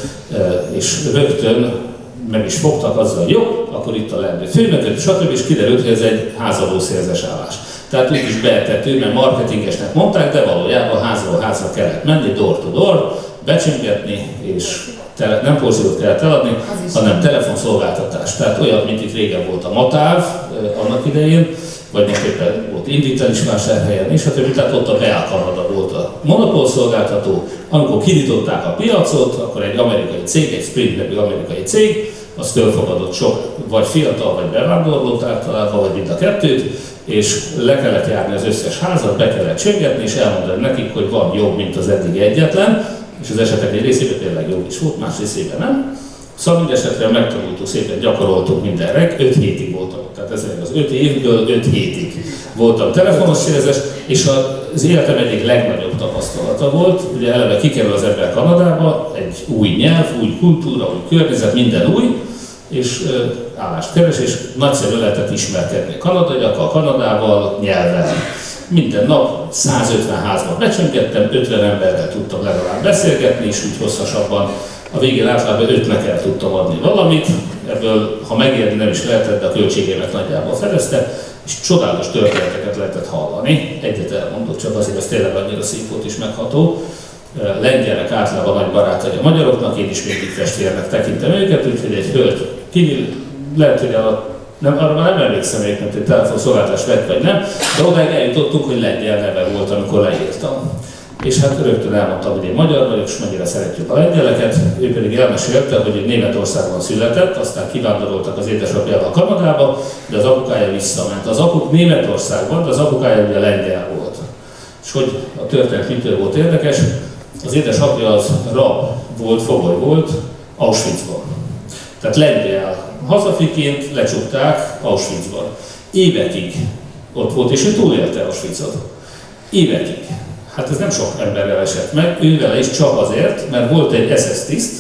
és rögtön meg is fogtak azzal, jó, akkor itt a leendő főnököt, stb. És kiderült, hogy ez egy házaló szélzes állás. Tehát úgy is beetető, mert marketingesnek mondták, de valójában házról házra kellett menni, door to door, becsöngetni, és nem porszívót kellett eladni, hanem telefonszolgáltatás. Tehát olyan, mint itt régen volt a Matáv annak idején, vagy most éppen volt Inditel is vásárhelyen, és tehát ott a Bell Canada volt a monopólszolgáltató. Amikor kinyitották a piacot, akkor egy amerikai cég, egy Sprint nevű amerikai cég, az fölfogadott sok, vagy fiatal, vagy bevándorlót általában, vagy mind a kettőt, és le kellett járni az összes házat, be kellett csöngetni, és elmondani nekik, hogy van jobb, mint az eddig egyetlen, és az esetek egy részében tényleg jobb is volt, más részében nem. Szóval mindesetre megtanultuk, szépen gyakoroltunk mindenre, 5 hétig voltam ott, tehát ez az 5 évből 5 hétig voltam telefonos szélzes, és az életem egyik legnagyobb tapasztalata volt. Ugye eleve kikerül az ember Kanadába, egy új nyelv, új kultúra, új környezet, minden új, és állást keres, és nagyszerű lehetett ismerkedni kanadaiakkal, Kanadával, nyelvvel. Minden nap 150 házban becsöngettem, 50 emberrel tudtam legalább beszélgetni, és úgy hosszasabban. A végén általában 5-nek el tudtam adni valamit, ebből, ha megérni nem is lehetett, de a költségémet nagyjából fedezte, és csodálatos történeteket lehetett hallani. Egyet elmondok, csak azért ez tényleg annyira szép volt és megható. Lengyelek általában nagy barátai a magyaroknak, én is mindig testvérnek tekintem őket, úgyhogy egy hölgy, lehet, hogy arra már nem emlékszem egyébként, hogy telefonszolgáltatás vett vagy nem, de odáig eljutottunk, hogy lengyel neve volt, amikor leírtam. És hát rögtön elmondtam, hogy én magyar vagyok, és mennyire szeretjük a lengyeleket. Ő pedig elmesélte, hogy Németországban született, aztán kivándoroltak az édesapjával Kanadába, de az apukája visszament. Az apuk Németországban, de az apukája ugye lengyel volt. És hogy a történet mitől volt érdekes, az édesapja az rab volt, fogoly volt Auschwitzban. Tehát lengyel hazafiként lecsukták Auschwitzban. Évekig ott volt, és ő túlélte Auschwitzot. Évekig. Hát ez nem sok emberrel esett meg, ővele is csak azért, mert volt egy SS tiszt,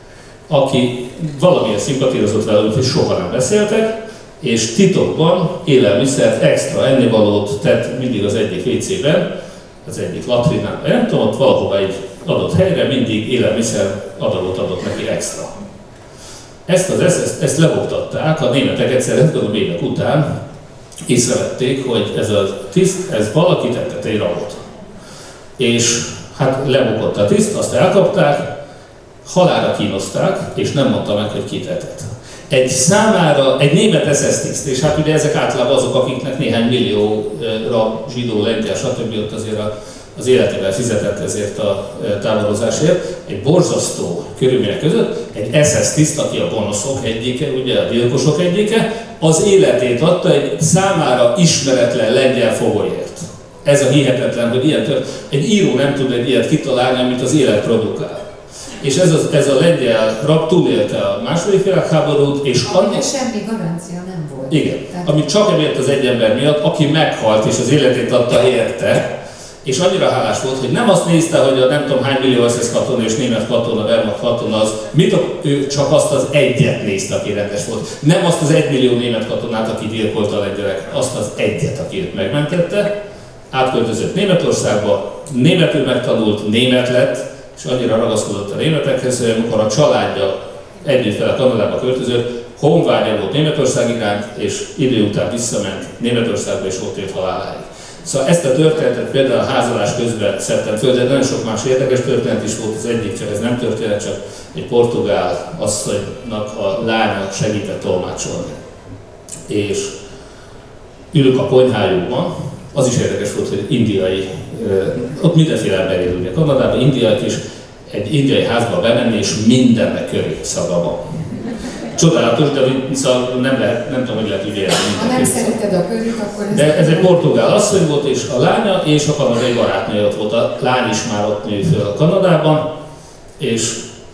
aki valamilyen szimpatírozott vele, hogy soha nem beszéltek, és titokban élelmiszert, extra ennivalót tett mindig az egyik WC-ben, az egyik latrinán, nem tudom, ott valahova egy adott helyre mindig élelmiszer adagot adott neki extra. Ezt lebogtatták, a németek egyszer, tudom, évek után észrevették, hogy ez a tiszt, ez valaki tette egy rabot. És hát lebukott a tiszt, azt elkapták, halálra kínozták, és nem mondta meg, hogy ki tetett. Egy német SS tiszt, és hát ugye ezek általában azok, akiknek néhány millióra zsidó, lengyel, stb. Ott azért az életével fizetett ezért a táborozásért. Egy borzasztó körülmények között egy SS tiszt, aki a gonoszok egyike, ugye a gyilkosok egyike, az életét adta egy számára ismeretlen lengyel fogolyért. Ez a hihetetlen, hogy ilyen egy író nem tud egy ilyet kitalálni, amit az élet produkál. És ez a lengyel rab túlélte a második világháborút, és annak semmi garancia nem volt. Igen, amit csak emiatt az egy ember miatt, aki meghalt és az életét adta érte, és annyira hálás volt, hogy nem azt nézte, hogy a nem tudom hány millió SS katona és német katona, Wehrmacht katona az, ő csak azt az egyet nézte, aki rendes volt. Nem azt az 1 millió német katonát, aki gyilkolta a lengyelek, azt az egyet, aki őt megmentette, átköltözött Németországba, németül megtanult, német lett, és annyira ragaszkodott a németekhez, hogy amikor a családja együtt vele Kanadába költözött, honvágya volt Németország iránt, és idő után visszament Németországba, és ott ért haláláig. Szóval ezt a történetet például a házalás közben szedtem föl, de nagyon sok más érdekes történet is volt, az egyik csak ez nem történet, csak egy portugál asszonynak a lánya segített tolmácsolni. És ülök a konyhájukban, az is érdekes volt, hogy indiai, ott mindenféle ember él, ugye Kanadában, indiaiak is, egy indiai házba bemenni, és mindennek köri szaga van. Csodálatos, de szóval nem tudom, hogy lehet úgy élni. Ha nem szereted a körült, akkor... De ez egy portugál asszony volt, és a lánya, és a kanadai barátnője ott volt. A lány is már ott nő föl Kanadában, és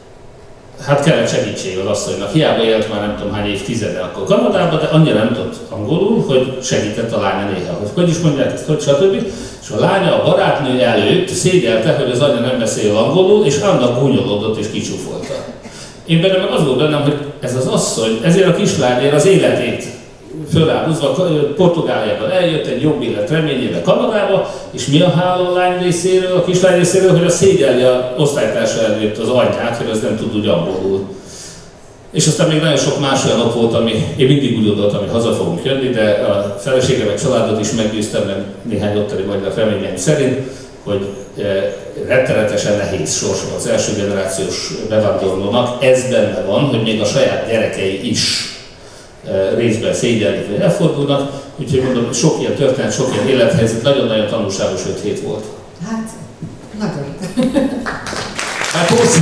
hát kellett segítség az asszonynak. Hiába élt már nem tudom hány évtizede akkor Kanadában, de annyira nem tudott angolul, hogy segített a lánya néha. Hogy is mondják ezt, hogy stb. És a lánya a barátnő előtt szégyelte, hogy az anya nem beszél angolul, és annak gúnyolódott és kicsúfolta. Én bennem meg az volt bennem, hogy ez az asszony, ezért a kislányért az életét föláldozva Portugáliában eljött egy jobb élet reményével Kanadába, és mi a hála a lány részéről, a kislány részéről, hogy a szégyelli a osztálytársa előtt az anyját, hogy az nem tud úgy angolul. És aztán még nagyon sok más olyan ok volt, ami én mindig úgy gondoltam, hogy haza fogunk jönni, de a feleségem meg családot is meggyőztem, mert néhány ottani magyar reményeim szerint, hogy rettenetesen nehéz sorsa az első generációs bevándorlónak. Ez benne van, hogy még a saját gyerekei is részben szégyellik, vagy elfordulnak. Úgyhogy mondom, sok ilyen történet, sok ilyen élethelyzet, nagyon-nagyon tanulságos 5 hét volt. Hát, nagyon. Hát hosszú.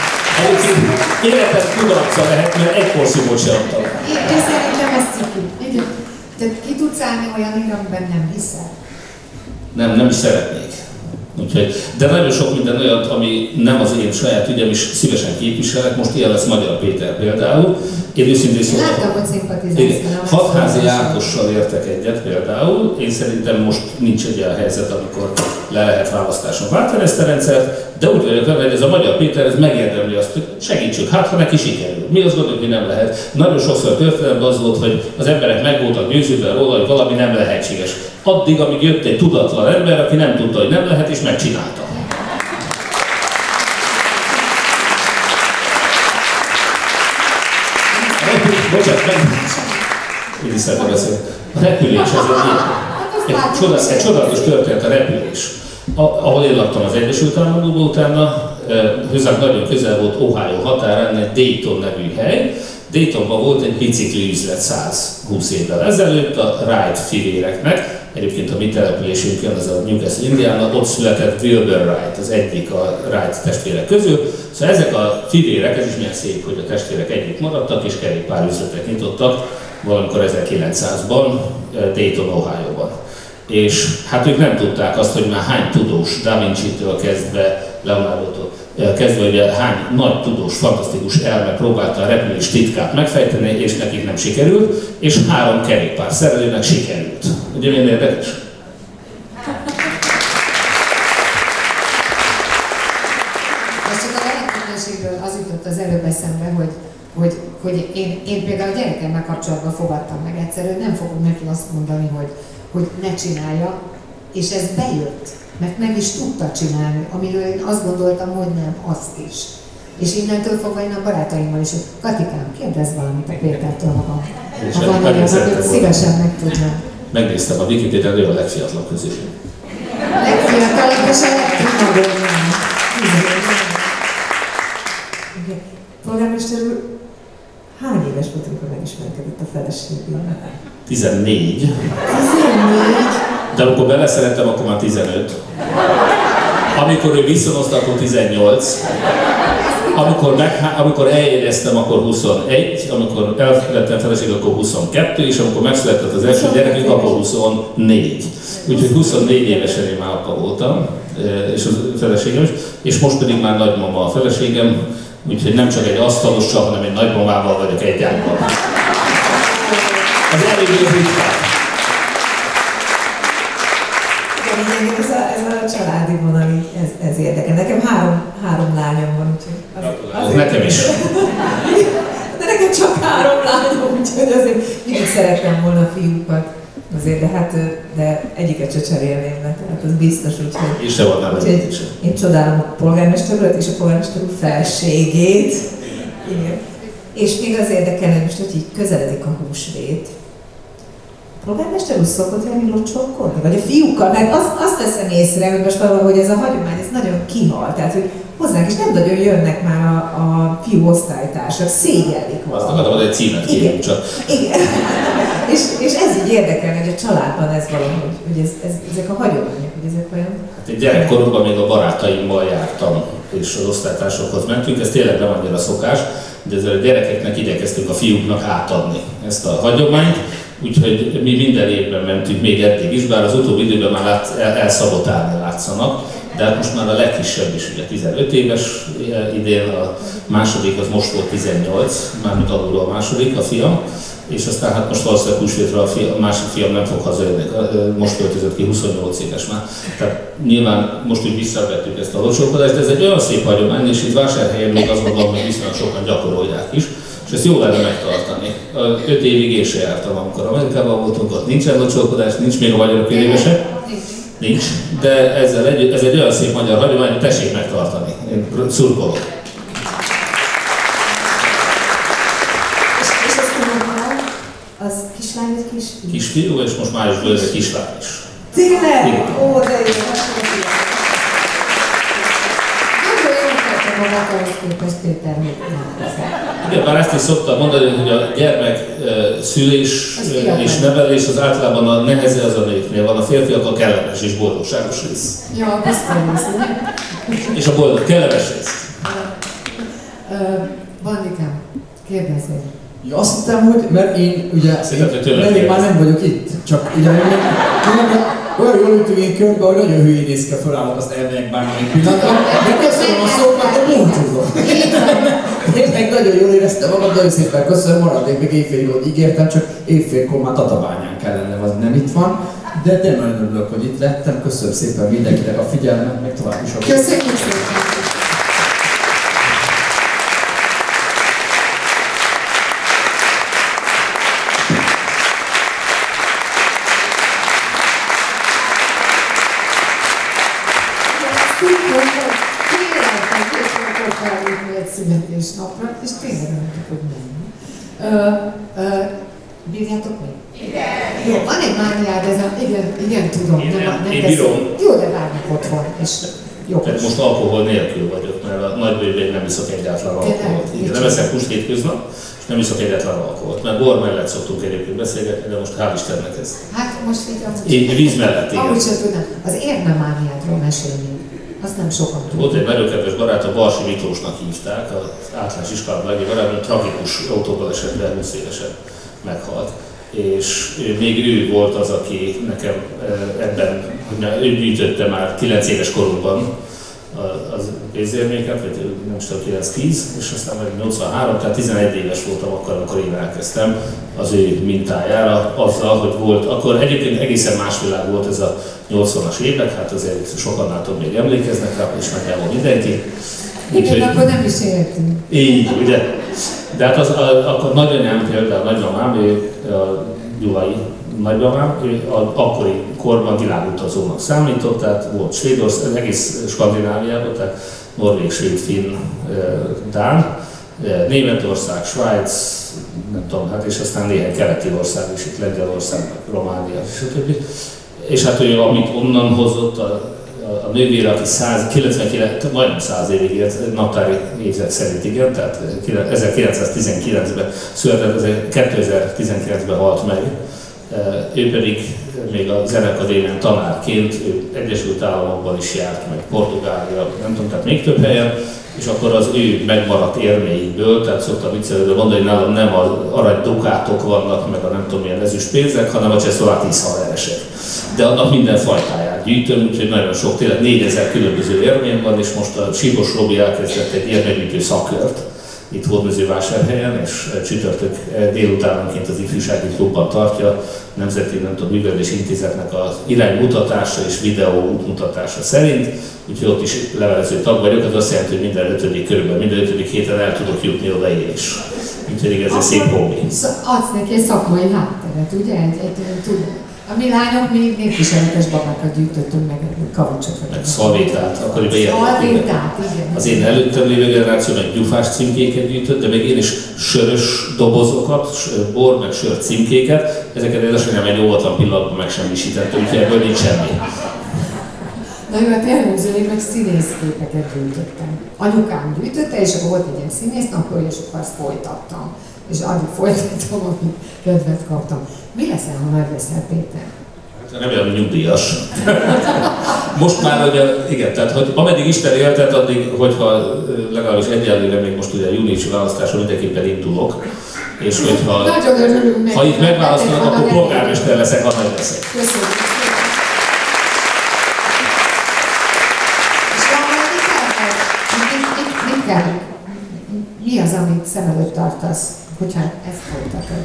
Életed kudarca lehet, mert egy porszívót sem adtam. Én szerintem ez cikk. Tehát ki tudsz állni olyanra, amiben nem hiszel? Nem is szeretnék. Úgyhogy, de nagyon sok minden olyat, ami nem az én saját ügyem is szívesen képviselek, most ilyen lesz Magyar Péter például. Én őszintén szóltam. Láttam, hogy szimpatizálsz. Hatházi Ákossal értek egyet például. Én szerintem most nincs egy olyan helyzet, amikor le lehet választáson váltani ezt a rendszert, de úgy vagyok vele, hogy ez a Magyar Péter ez megérdemli azt, hogy segítsük, hát ha neki sikerül. Mi azt gondoljuk, hogy nem lehet. Nagyon sokszor történetben az volt, hogy az emberek meg voltak győződve róla, hogy valami nem lehetséges. Addig, amíg jött egy tudatlan ember, aki nem tudta, hogy nem lehet, és megcsinálta. Bocsánat, én is szeretem beszélni. A repülés, ez egy csodálatos történet a repülés. Ahol én laktam az Egyesült Államokban, utána hozzánk nagyon közel volt Ohio határán egy Dayton nevű hely. Daytonban volt egy bicikli üzlet 120 évvel ezelőtt a Wright fivéreknek. Egyébként a mi településünkön, az a Newcastle, Indiana, ott született Wilbur Wright, az egyik a Wright testvérek közül. Szóval ezek a fivérek, ez is milyen szép, hogy a testvérek együtt maradtak, és kerékpárüzletet nyitottak valamikor 1900-ban Dayton, Ohio-ban. És hát ők nem tudták azt, hogy már hány tudós, Da Vinci-től kezdve, Leonardo-tól kezdve, hogy hány nagy tudós, fantasztikus elme próbálta a repülés titkát megfejteni, és nekik nem sikerült, és 3 kerékpár szerelőnek sikerült. Ugye milyen érdekes? Most csak a gyerekképességről az jutott az előbb eszembe, hogy én például a gyerekemmel kapcsolatban fogadtam meg egyszerűen, nem fogom neki azt mondani, hogy ne csinálja, És ez bejött, mert meg is tudta csinálni, amiről én azt gondoltam, hogy nem, azt is. És innentől fogva én a barátaimmal is, hogy Katikám, kérdezz valamit a Pétertől, ha van olyan, amit szívesen megtudnám. Megnéztem a Wikipédián, ő a legfiatalabb közül. Legfiatalabb és a legtöbb. Polgármester úr, hány éves volt, amikor megismerkedett a feleségével? 14. 14? De amikor beleszerettem, akkor már 15. Amikor ő viszonozta, akkor 18. Amikor eléreztem, akkor 21, amikor elvettem feleség, akkor 22, és amikor megszületett az első gyerekünk, akkor 24. Úgyhogy 24 évesen én már apa voltam, és a feleségem is, és most pedig már nagymama a feleségem, úgyhogy nem csak egy asztalossal, hanem egy nagymamával vagyok egy ágyban. Az elég ritkán. Igen, ez a családi vonal, ez érdekel. Nekem három lányom van, úgyhogy... Az nekem is. De nekem csak 3 lányom, úgyhogy azért mindig szerettem volna fiúkat. Azért, de egyiket se cserélném le, tehát az biztos, úgyhogy... És se volt már úgyhogy én csodálom a polgármester urat és a polgármester úr felségét. Igen. És még az érdekelne most, hogy így közeledik a húsvét. A polgármester úr szokott venni locsolkodni? Vagy a fiúkkal? Meg azt veszem észre, hogy most valahogy ez a hagyomány, ez nagyon kihal. Tehát, hogy hozzánk is nem nagyon jönnek már a fiú osztálytársak, szégyellik azt akartam, hogy egy címet kérjük csak. Igen. és ez így érdekel, hogy a családban ez valahogy, hogy ezek a hagyományok, hogy ezek olyan... Hát egy gyerekkoromban még a barátaimmal jártam, és az osztálytársakhoz mentünk, ez tényleg nem annyira szokás, de ezzel a gyerekeknek igyekeztünk a fiúknak átadni ezt a hagyományt, úgyhogy mi minden évben mentünk, még eddig is, bár az utóbbi időben már elszabotálni látszanak, de hát most már a legkisebb is, ugye 15 éves idén, a második az most volt 18, mármint alulról a második, a fiam, és aztán hát most valószínűleg húsvétre a másik fiam nem fog hazajönni, most költözött ki, 28 éves már. Tehát nyilván most úgy visszavettük ezt a locsolkodást, de ez egy olyan szép hagyomány, és itt Vásárhelyen még azt gondolom, hogy viszonylag sokan gyakorolják is, és ezt jó lenne megtartani. 5 évig én se jártam, amikor Amerikában voltunk, ott nincsen locsolkodás, nincs még a magyarok évesek. Nincs, de ezzel együtt, ez egy olyan szép magyar hagyomány, hogy tessék megtartani. Én szurkolok. És azt mondom, az kislány vagy kisfiú? Kisfiú, és most májusból ez egy kislány is. Tényleg? Ó, de jó. Nagyon jól tettem a magához képest Péter még Igen, bár ezt is szoktam mondani, hogy a gyermek szülés és nevelés az általában a neheze az a nőknél van, a férfiak a kellemes és boldogságos rész. Ja, biztos. És a boldog, kellemes rész. Bandikám, kérdezzél. Ja, azt hittem, hogy, mert én ugye, én már nem vagyok itt, csak ugye olyan jól ültünk én körbe, hogy nagyon hülyén néz ki, fölállok, azt elmegyek bármelyik pillanatban, de köszönöm a szókat, de búcsúzom. Tényleg nagyon jól éreztem magam, nagyon szépen köszönöm, maradnék még éjfélig, hogy ígértem, csak éjfélkor már Tatabányán kellene, az nem itt van. De nagyon örülök, hogy itt lettem, köszönöm szépen mindenkinek a figyelmet, meg tovább is a... Köszönjük szépen! Születésnapra, és tényleg nem tudok menni. Bírjátok még? Igen! Jó, van egy mániád, ez a... Igen, tudom. Én bírom. Jó, de várnak otthon, és jó. Tehát most alkohol nélkül vagyok, mert a nagybőjében nem iszok egyáltalán alkoholt. Igen, nem eszek húst hétköznap, és nem iszok egyáltalán alkoholt. Mert bor mellett szoktunk egyébként beszélgetni, de most hál' Istennek ez. Hát most így amúgy... Én víz mellett, igen. Amúgy sem tudnám. Az érdemániádról mesélni. Azt nem sokan tudjuk. Volt egy nagyon kedves barát, a Balsi Miklósnak hívták, az általános iskolában egy barát, tragikus autóbalesetben 20 évesen meghalt. És még ő volt az, aki nekem ebben, hogy ő gyűjtötte már 9 éves korunkban az pénzérméket, vagy nem is tudom, 9-10, és aztán meg 83, tehát 11 éves voltam akkor, amikor én elkezdtem az ő mintájára, azzal, hogy volt, akkor egyébként egészen más világ volt ez a 80-as évek, hát azért sokannától még emlékeznek rá, és nagyjából mindenki. Igen, akkor nem is éltünk. Így, ugye? De hát akkor nagyanyám például, nagymamám, ő gyulai nagymamám, ő akkori korban világutazónak számított, tehát volt Svédország, egész Skandináviában, tehát Norvég, Svéd, Finn, Dán, Németország, Svájc, nem tudom, hát és aztán néhány keleti ország is, itt Lengyelország, Románia, stb. És hát ő, amit onnan hozott, a nővére, aki 99, majdnem 100 évig élt, naptári évzet szerint igen, tehát 1919-ben született, 2019-ben halt meg. Ő pedig még a Zenekadémián tanárként, ő Egyesült Államokban is járt, meg Portugália, nem tudom, tehát még több helyen, és akkor az ő megmaradt érméiből, tehát szoktam viccelődve mondani, hogy nálam nem az arany dukátok vannak, meg a nem tudom milyen ezüst pénzek, hanem a csehszlovákisz haveresek. De annak minden fajtáját gyűjtöm, úgyhogy nagyon sok, tényleg 4000 különböző érmém van, és most a Sípos Robi elkezdett egy érmegyűjtő szakört itt Hódmezővásárhelyen, és csütörtök délutánonként az ifjúsági klubban tartja, Nemzeti Művelődési Intézetnek az iránymutatása és videó útmutatása szerint, úgyhogy ott is levelező tag vagyok, az azt jelenti, hogy körülbelül minden ötödik héten el tudok jutni oda én is. Úgyhogy ez egy szép hobbi. Adsz neki egy szakmai hátteret, ugye? A mi lányok még népviselőtes babákat gyűjtöttünk meg, kavicsokat. Meg szalvétát, akkoriban ilyen. Szalvétát, igen. Az én előttem lévő generáció meg gyufás címkéket gyűjtött, de még én is sörös dobozokat, bor meg sör címkéket, ezeket édesanyám egy óvatlan pillanatban megsemmisítette, úgyhogy ebből nincs semmi. Na jó, hát jellemző, én meg színészképeket gyűjtöttem. Anyukám gyűjtötte, és akkor volt egy ilyen színésznapról, és akkor azt folytattam. És addig folytattam, amit kedvet kaptam. Mi leszel, ha megveszel, Péter? Hát remélem, hogy nyugdíjas. Most már, ugye, igen, tehát hogy ameddig Isten éltet, addig, hogyha legalábbis egyelőre még most ugye a júniusi választáson mindenképpen indulok, és hogyha ha itt megválasztanak, akkor polgármester leszek, ha nem leszek. Köszönöm. Mi az, amit szem előtt tartasz, hogyha ezt folytatod?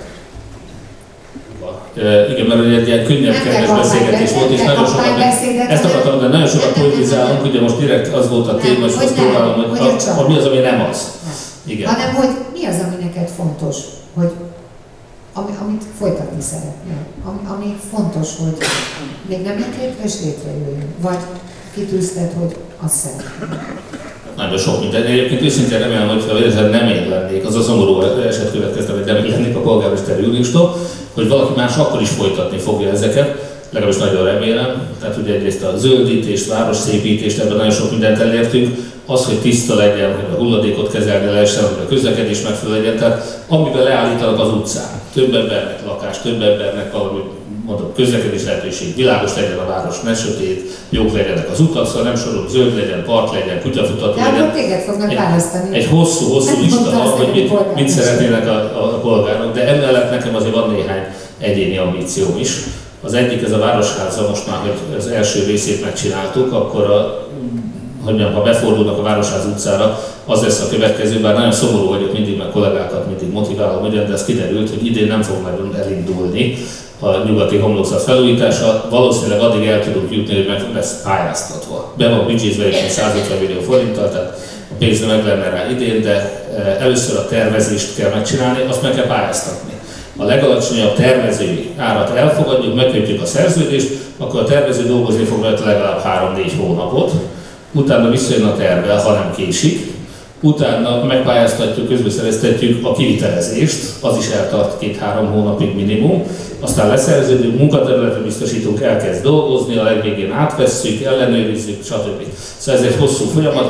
Igen, mert egy ilyen könnyebb, kedves beszélgetés volt, és nagyon sokat, ezt akartam, de nagyon sokat politizálunk, ugye most direkt az volt a téma, és azt próbálom, hogy mi az, ami nem az. Igen. Hanem, hogy mi az, ami neked fontos, hogy amit folytatni szeretnél, ami fontos, hogy még nem jött létre, és létrejöjjön, vagy kitűzted, hogy azt szeretnél. Nagyon sok minden. Egyébként őszintén remélem, hogy ha véletlenül nem én lennék, az a szomorú eset következtem, hogy nem én lennék a polgármester Júliustól, hogy valaki más akkor is folytatni fogja ezeket, legalábbis nagyon remélem. Tehát ugye egyrészt a zöldítést, városszépítést, ebben nagyon sok mindent elértünk, az, hogy tiszta legyen, hogy a hulladékot kezelni lehessen, hogy a közlekedés megfelelő legyen, tehát amiben leállítanak az utcán, több embernek lakás, több embernek valami, mondom, közlekedés lehetőség, világos legyen a város, ne sötét, jók legyenek az utak, szóval nem sorol, zöld legyen, park legyen, kutyafutató legyen. De akkor téged fognak választani. Egy hosszú lista, hogy mit szeretnének a polgárok, de emellett nekem azért van néhány egyéni ambícióm is. Az egyik, ez a Városháza, most már, hogy az első részét megcsináltuk, akkor ha befordulnak a Városház utcára, az lesz a következő, bár nagyon szomorú vagyok mindig, mert kollégákat mindig motiválom, de ez kiderült, hogy idén nem fog nagyon elindulni a nyugati homlokzat felújítása, valószínűleg addig el tudunk jutni, hogy meg lesz pályáztatva. Be van büdzsézve 150 millió forinttal, tehát a pénz meg lenne rá idén, de először a tervezést kell megcsinálni, azt meg kell pályáztatni. A legalacsonyabb tervezői árat elfogadjuk, megkötjük a szerződést, akkor a tervező dolgozni fog rajta legalább 3-4 hónapot, utána visszajön a tervvel, ha nem késik, utána megpályáztatjuk, közbeszereztetjük a kivitelezést, az is eltart 2-3 hónapig minimum, aztán leszerződünk, munkaterületet biztosítunk, elkezd dolgozni, a legvégén átvesszük, ellenőrizzük, stb. Szóval ez egy hosszú folyamat.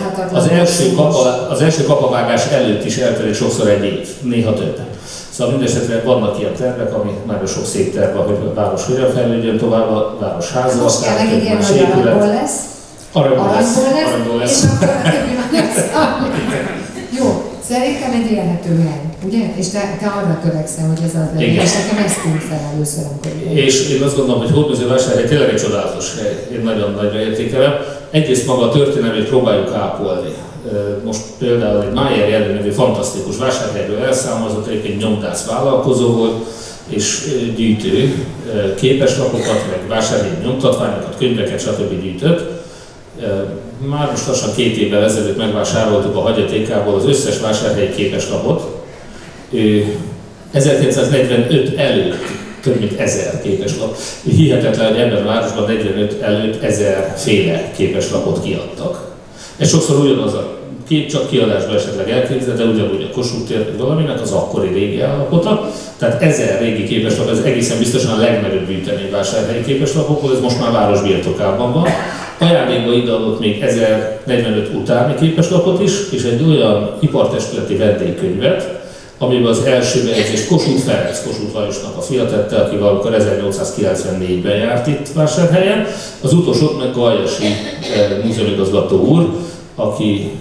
Az első kapavágás előtt is eltelik sokszor egy év, néha több. Szóval mindesetre vannak ilyen tervek, ami nagyon sok szép terv van, hogy a város hogyan fejlődjön tovább, a városháza, most kell megígérni, hogy aranyból lesz. Aranyból lesz. És akkor a többi már jó, szerintem egy élhető hely, ugye? És te arra törekszel, hogy ez az legyen, és nekem ezt tűnt fel először, amikor és én azt gondolom, hogy Hódmezővásárhely tényleg egy csodálatos hely, én nagyon nagyra értékelem. Egyrészt maga a történelmét próbáljuk ápolni. Most például egy Májer Jelő nevű fantasztikus vásárhelyről elszámozott, egyébként nyomdász vállalkozó volt, és gyűjtő képeslapokat, meg vásárhelyi nyomtatványokat, könyveket, stb. Gyűjtött. Már most lassan 2 évvel ezelőtt megvásároltuk a hagyatékából az összes vásárhelyi képeslapot. 1945 előtt több mint 1000 képeslap. Hihetetlen, hogy ebben a városban 45 előtt 1000 féle képeslapot kiadtak. Ez sokszor ugyanaz a kép, csak kiadásban esetleg elképzel, de ugyanúgy a Kossuth tér valaminek az akkori régi állapota. Tehát 1000 régi képeslap, ez egészen biztosan a legnagyobb gyűjtemény vásárhelyi képeslapokból, ez most már város birtokában van. Ajándékba ide adott még 1045 utáni képeslapot is, és egy olyan ipartestületi vendégkönyvet, amiben az első bejegyzést Kossuth Ferenc, Kossuth Lajosnak a fia tette, aki valamikor 1894-ben járt itt Vásárhelyen. Az utolsót meg Galjasi múzeumigazgató úr, aki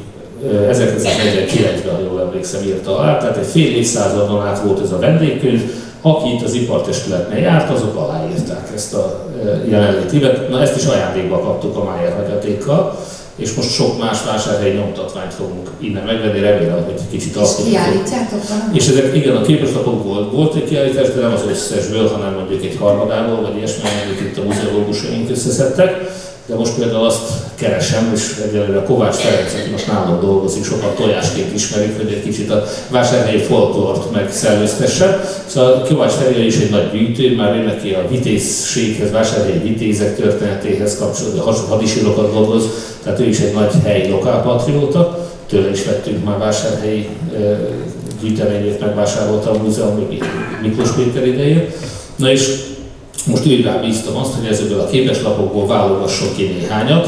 1949-ben, ha jól emlékszem, írta alá, tehát egy fél évszázadon át volt ez a vendégkönyv. Aki itt az ipartestületnél járt, azok aláírták ezt a jelenlétívet. Na ezt is ajándékba kaptuk a Májer hagyatékkal, és most sok más vásárhelyi nyomtatványt fogunk innen megvenni, remélem, hogy kicsit alkotunk. Kiállítjátok? És ezek, igen, a képeslapokból volt egy kiállítás, de nem az összesből, hanem mondjuk egy harmadából, vagy ilyesmi, amit itt a múzeológusaink összeszedtek. De most például azt keresem, és egyelőre a Kovács Ferenc, aki most nálunk dolgozik, sokan tojásként ismerik, hogy egy kicsit a vásárhelyi folklort megszellőztesse. Szóval a Kovács Ferenc is egy nagy gyűjtő, már ő neki a vitézséghez, vásárhelyi vitézek történetéhez kapcsolódó hadisírokat dolgoz, tehát ő is egy nagy helyi lokálpatrióta. Tőle is vettünk már vásárhelyi gyűjteményét, megvásárolta a múzeum Miklós Péter idején. Na és most őrá bíztam azt, hogy ezekből a képeslapokból válogasson ki néhányat,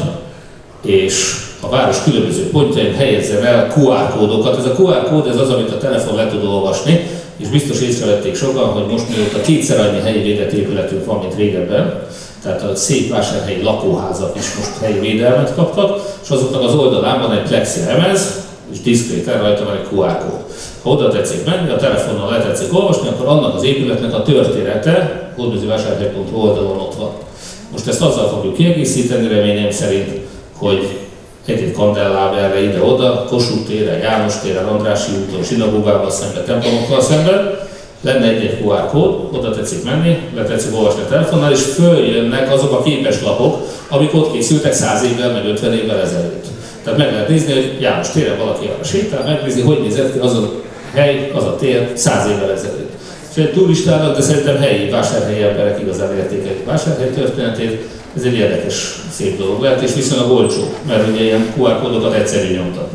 és a város különböző pontjain helyezzem el QR kódokat. Ez a QR kód ez az, amit a telefon le tud olvasni, és biztos észrevették sokan, hogy most mióta kétszer annyi helyi védett épületünk van, mint régebben, tehát a szép vásárhelyi lakóházak is most helyi védelmet kaptak, és azoknak az oldalán van egy plexi lemez, és diszkréten rajta van egy QR kód. Ha oda tetszik menni, a telefonnal le tetszik olvasni, akkor annak az épületnek a története hódműzővásárhely.hu oldalon ott van. Most ezt azzal fogjuk kiegészíteni, reményem szerint, hogy egy-egy kandelláberre ide-oda, Kossuth téren, János téren, Andrássy úton, zsinagógával szemben, templomokkal szemben, lenne egy QR kód, oda tetszik menni, le tetszik olvasni a telefonnal, és följönnek azok a képeslapok, amik ott készültek 100 évvel, meg 50 évvel ezelőtt. Tehát meg lehet nézni, hogy János téren valaki arra sétál, megnézni, hogy nézett ki az a hely, az a tér 100 évvel ezelőtt. És egy turistának, de szerintem helyi vásárhelyi emberek igazán értékelik vásárhely történetét. Ez egy érdekes, szép dolog lehet, és viszonylag olcsó, mert ugye ilyen QR kódokat egyszerű nyomtatni.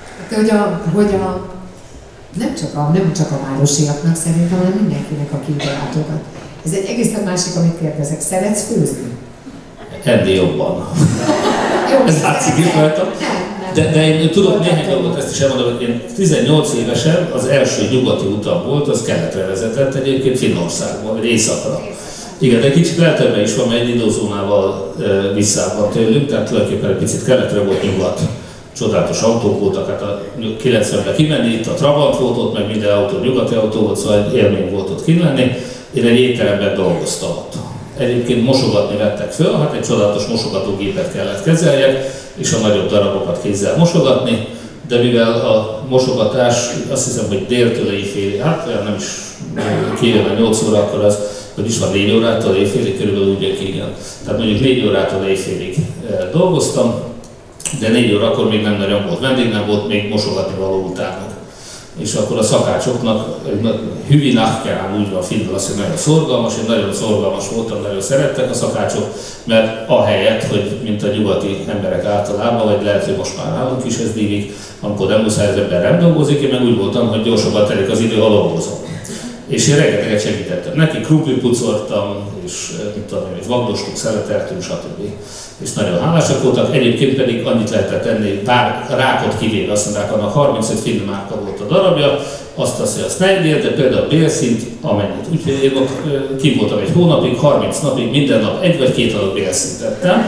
Nem csak a városiaknak szerintem, hanem mindenkinek, aki ide látogat. Ez egy egészen másik, amit kérdezek. Szeretsz főzni? Ennél jobban. Jó, ez látszik itt rajta. De én tudok néhány dolgot, ezt is elmondom, hogy én 18 évesen az első nyugati utam volt, az keletre vezetett, egyébként Finnországban, vagy északra. Igen, de kicsit lehetőbben is van, mert egy időzónával visszában tőlünk, tehát tulajdonképpen egy picit keletre volt nyugat. Csodálatos autók voltak, hát a 90-ben kimenni, itt a Trabant volt ott, meg minden autó nyugati autó volt, szóval egy élmény volt ott kimenni. Én egy étteremben dolgoztam ott. Egyébként mosogatni vettek föl, hát egy csodálatos mosogatógépet kellett kezeljek, és a nagyobb darabokat kézzel mosogatni, de mivel a mosogatás, azt hiszem, hogy déltől éjfélig, hát olyan nem is kijön a 8 óra, akkor az, hogy is van 4 órától éjfélig, körülbelül úgy, igen. Tehát mondjuk 4 órától éjfélig dolgoztam, de 4 órakor még nem nagyon volt vendég, nem volt még mosogatni való utánok. És akkor a szakácsoknak hüvi nachkán, úgy van finnül, azt hiszem, nagyon szorgalmas, én nagyon szorgalmas voltam, nagyon szerettek a szakácsok, mert ahelyett, hogy mint a nyugati emberek általában, vagy lehet, hogy most már nálunk is ez dívik, amikor nem muszáj az ember nem dolgozik, én meg úgy voltam, hogy gyorsabban telik az idő, ha dolgozom. És én rengeteget segítettem. Neki krumplit pucoltam, és mit tudom én, vagdostuk, szeleteltünk, stb. És nagyon hálásak voltak. Egyébként pedig annyit lehetett tenni, bár rákot kivéve, azt mondták, annak 35 finn márka volt a darabja, azt azt, hogy azt ne egyél, de például a bélszint, amennyit. Úgyhogy én ott kim voltam egy hónapig, 30 napig, minden nap 1 vagy 2 adag bélszint tettem.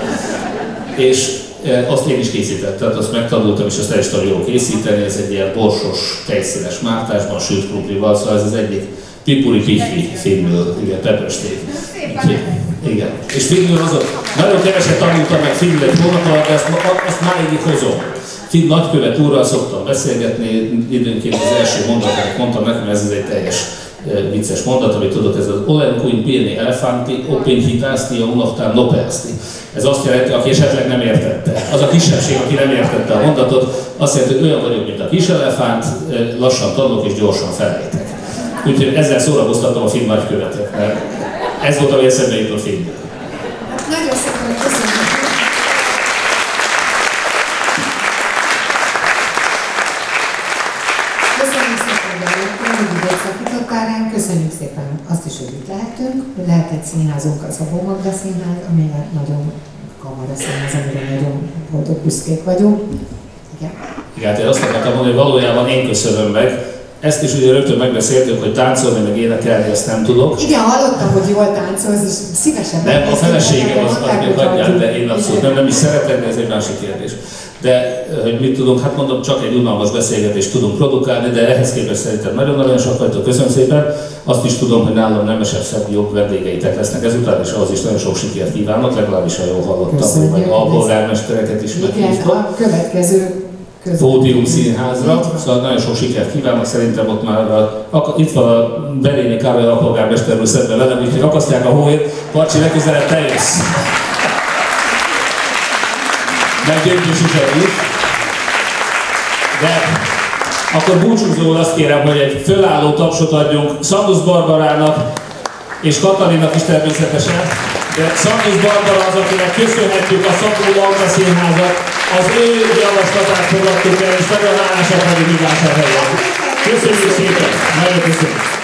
És azt én is készítettem, tehát azt megtanultam, és azt el is tudom jól készíteni, ez egy ilyen borsos, tejszínes mártásban, sült krumplival, szóval ez az egyik pipuri-pihvi finnből, igen, peppersteak. Igen. És finnből azok, nagyon keveset tanultam meg finnből egy hónap alatt, de azt máig hozom. Finn nagykövet úrral szoktam beszélgetni, időnként az első mondatot mondtam nekem, ez egy teljes vicces mondat, amit tudod, ez az olen kuin pieni elefanti, opin hitászti, a unochtán nopeasti. Ez azt jelenti, aki esetleg nem értette. Az a kisebbség, aki nem értette a mondatot, azt jelenti, hogy olyan vagyok, mint a kis elefánt, lassan tanulok és gyorsan felejtek. Úgyhogy ezzel szórakoztatom a finn nagykövetet, mert Ez volt, ami eszembe jutott film. Hát nagyon szépen köszönjük. Köszönjük szépen, hogy időt szakítottál ránk, köszönjük szépen azt is, hogy itt lehetünk, hogy lehet egy színházunk, a Szabó Magda Színház, amire nagyon kamara színház, amire nagyon boldog büszkék vagyunk. Igen. Igen, hát én azt akartam mondani, hogy valójában én köszönöm meg. Ezt is ugye rögtön megbeszéltük, hogy táncolni, meg énekelni, ezt nem tudok. Igen, hallottam, hogy jól táncolsz, és szívesen Nem, a feleségem az még hagyját, de én abszolút nem is szeretem, ez egy másik kérdés. De hogy mit tudunk, hát mondom, csak egy unalmas beszélgetést tudunk produkálni, de ehhez képest szerintem nagyon-nagyon sok vagytok. Köszönöm szépen. Azt is tudom, hogy nálam nemesebb, szebb, jobb vendégeitek lesznek ezután, és ahhoz is nagyon sok sikert kívánok, legalábbis ha jól hallottam, hogy majd alpolgármestereket is meghívtok. A következő Pódium Színházra, szóval nagyon sok sikert kívánok, szerintem ott már itt van a Berényi Károly alpolgármester úr szemben velem, úgyhogy akasztják a hóért, Parcsi, legközelebb te jössz. Meg Gyöngyös is együtt. De akkor búcsúzóul azt kérem, hogy egy fölálló tapsot adjunk Szandusz Barbarának és Katalinnak is természetesen. De Szandusz Barbara az, akinek köszönhetjük a Szabó Magda Színházat, az ő javaslatát fogadtuk el, és nagyon hálásak vagyunk hívását helyett. Köszönjük szépen! Nagyon köszönjük!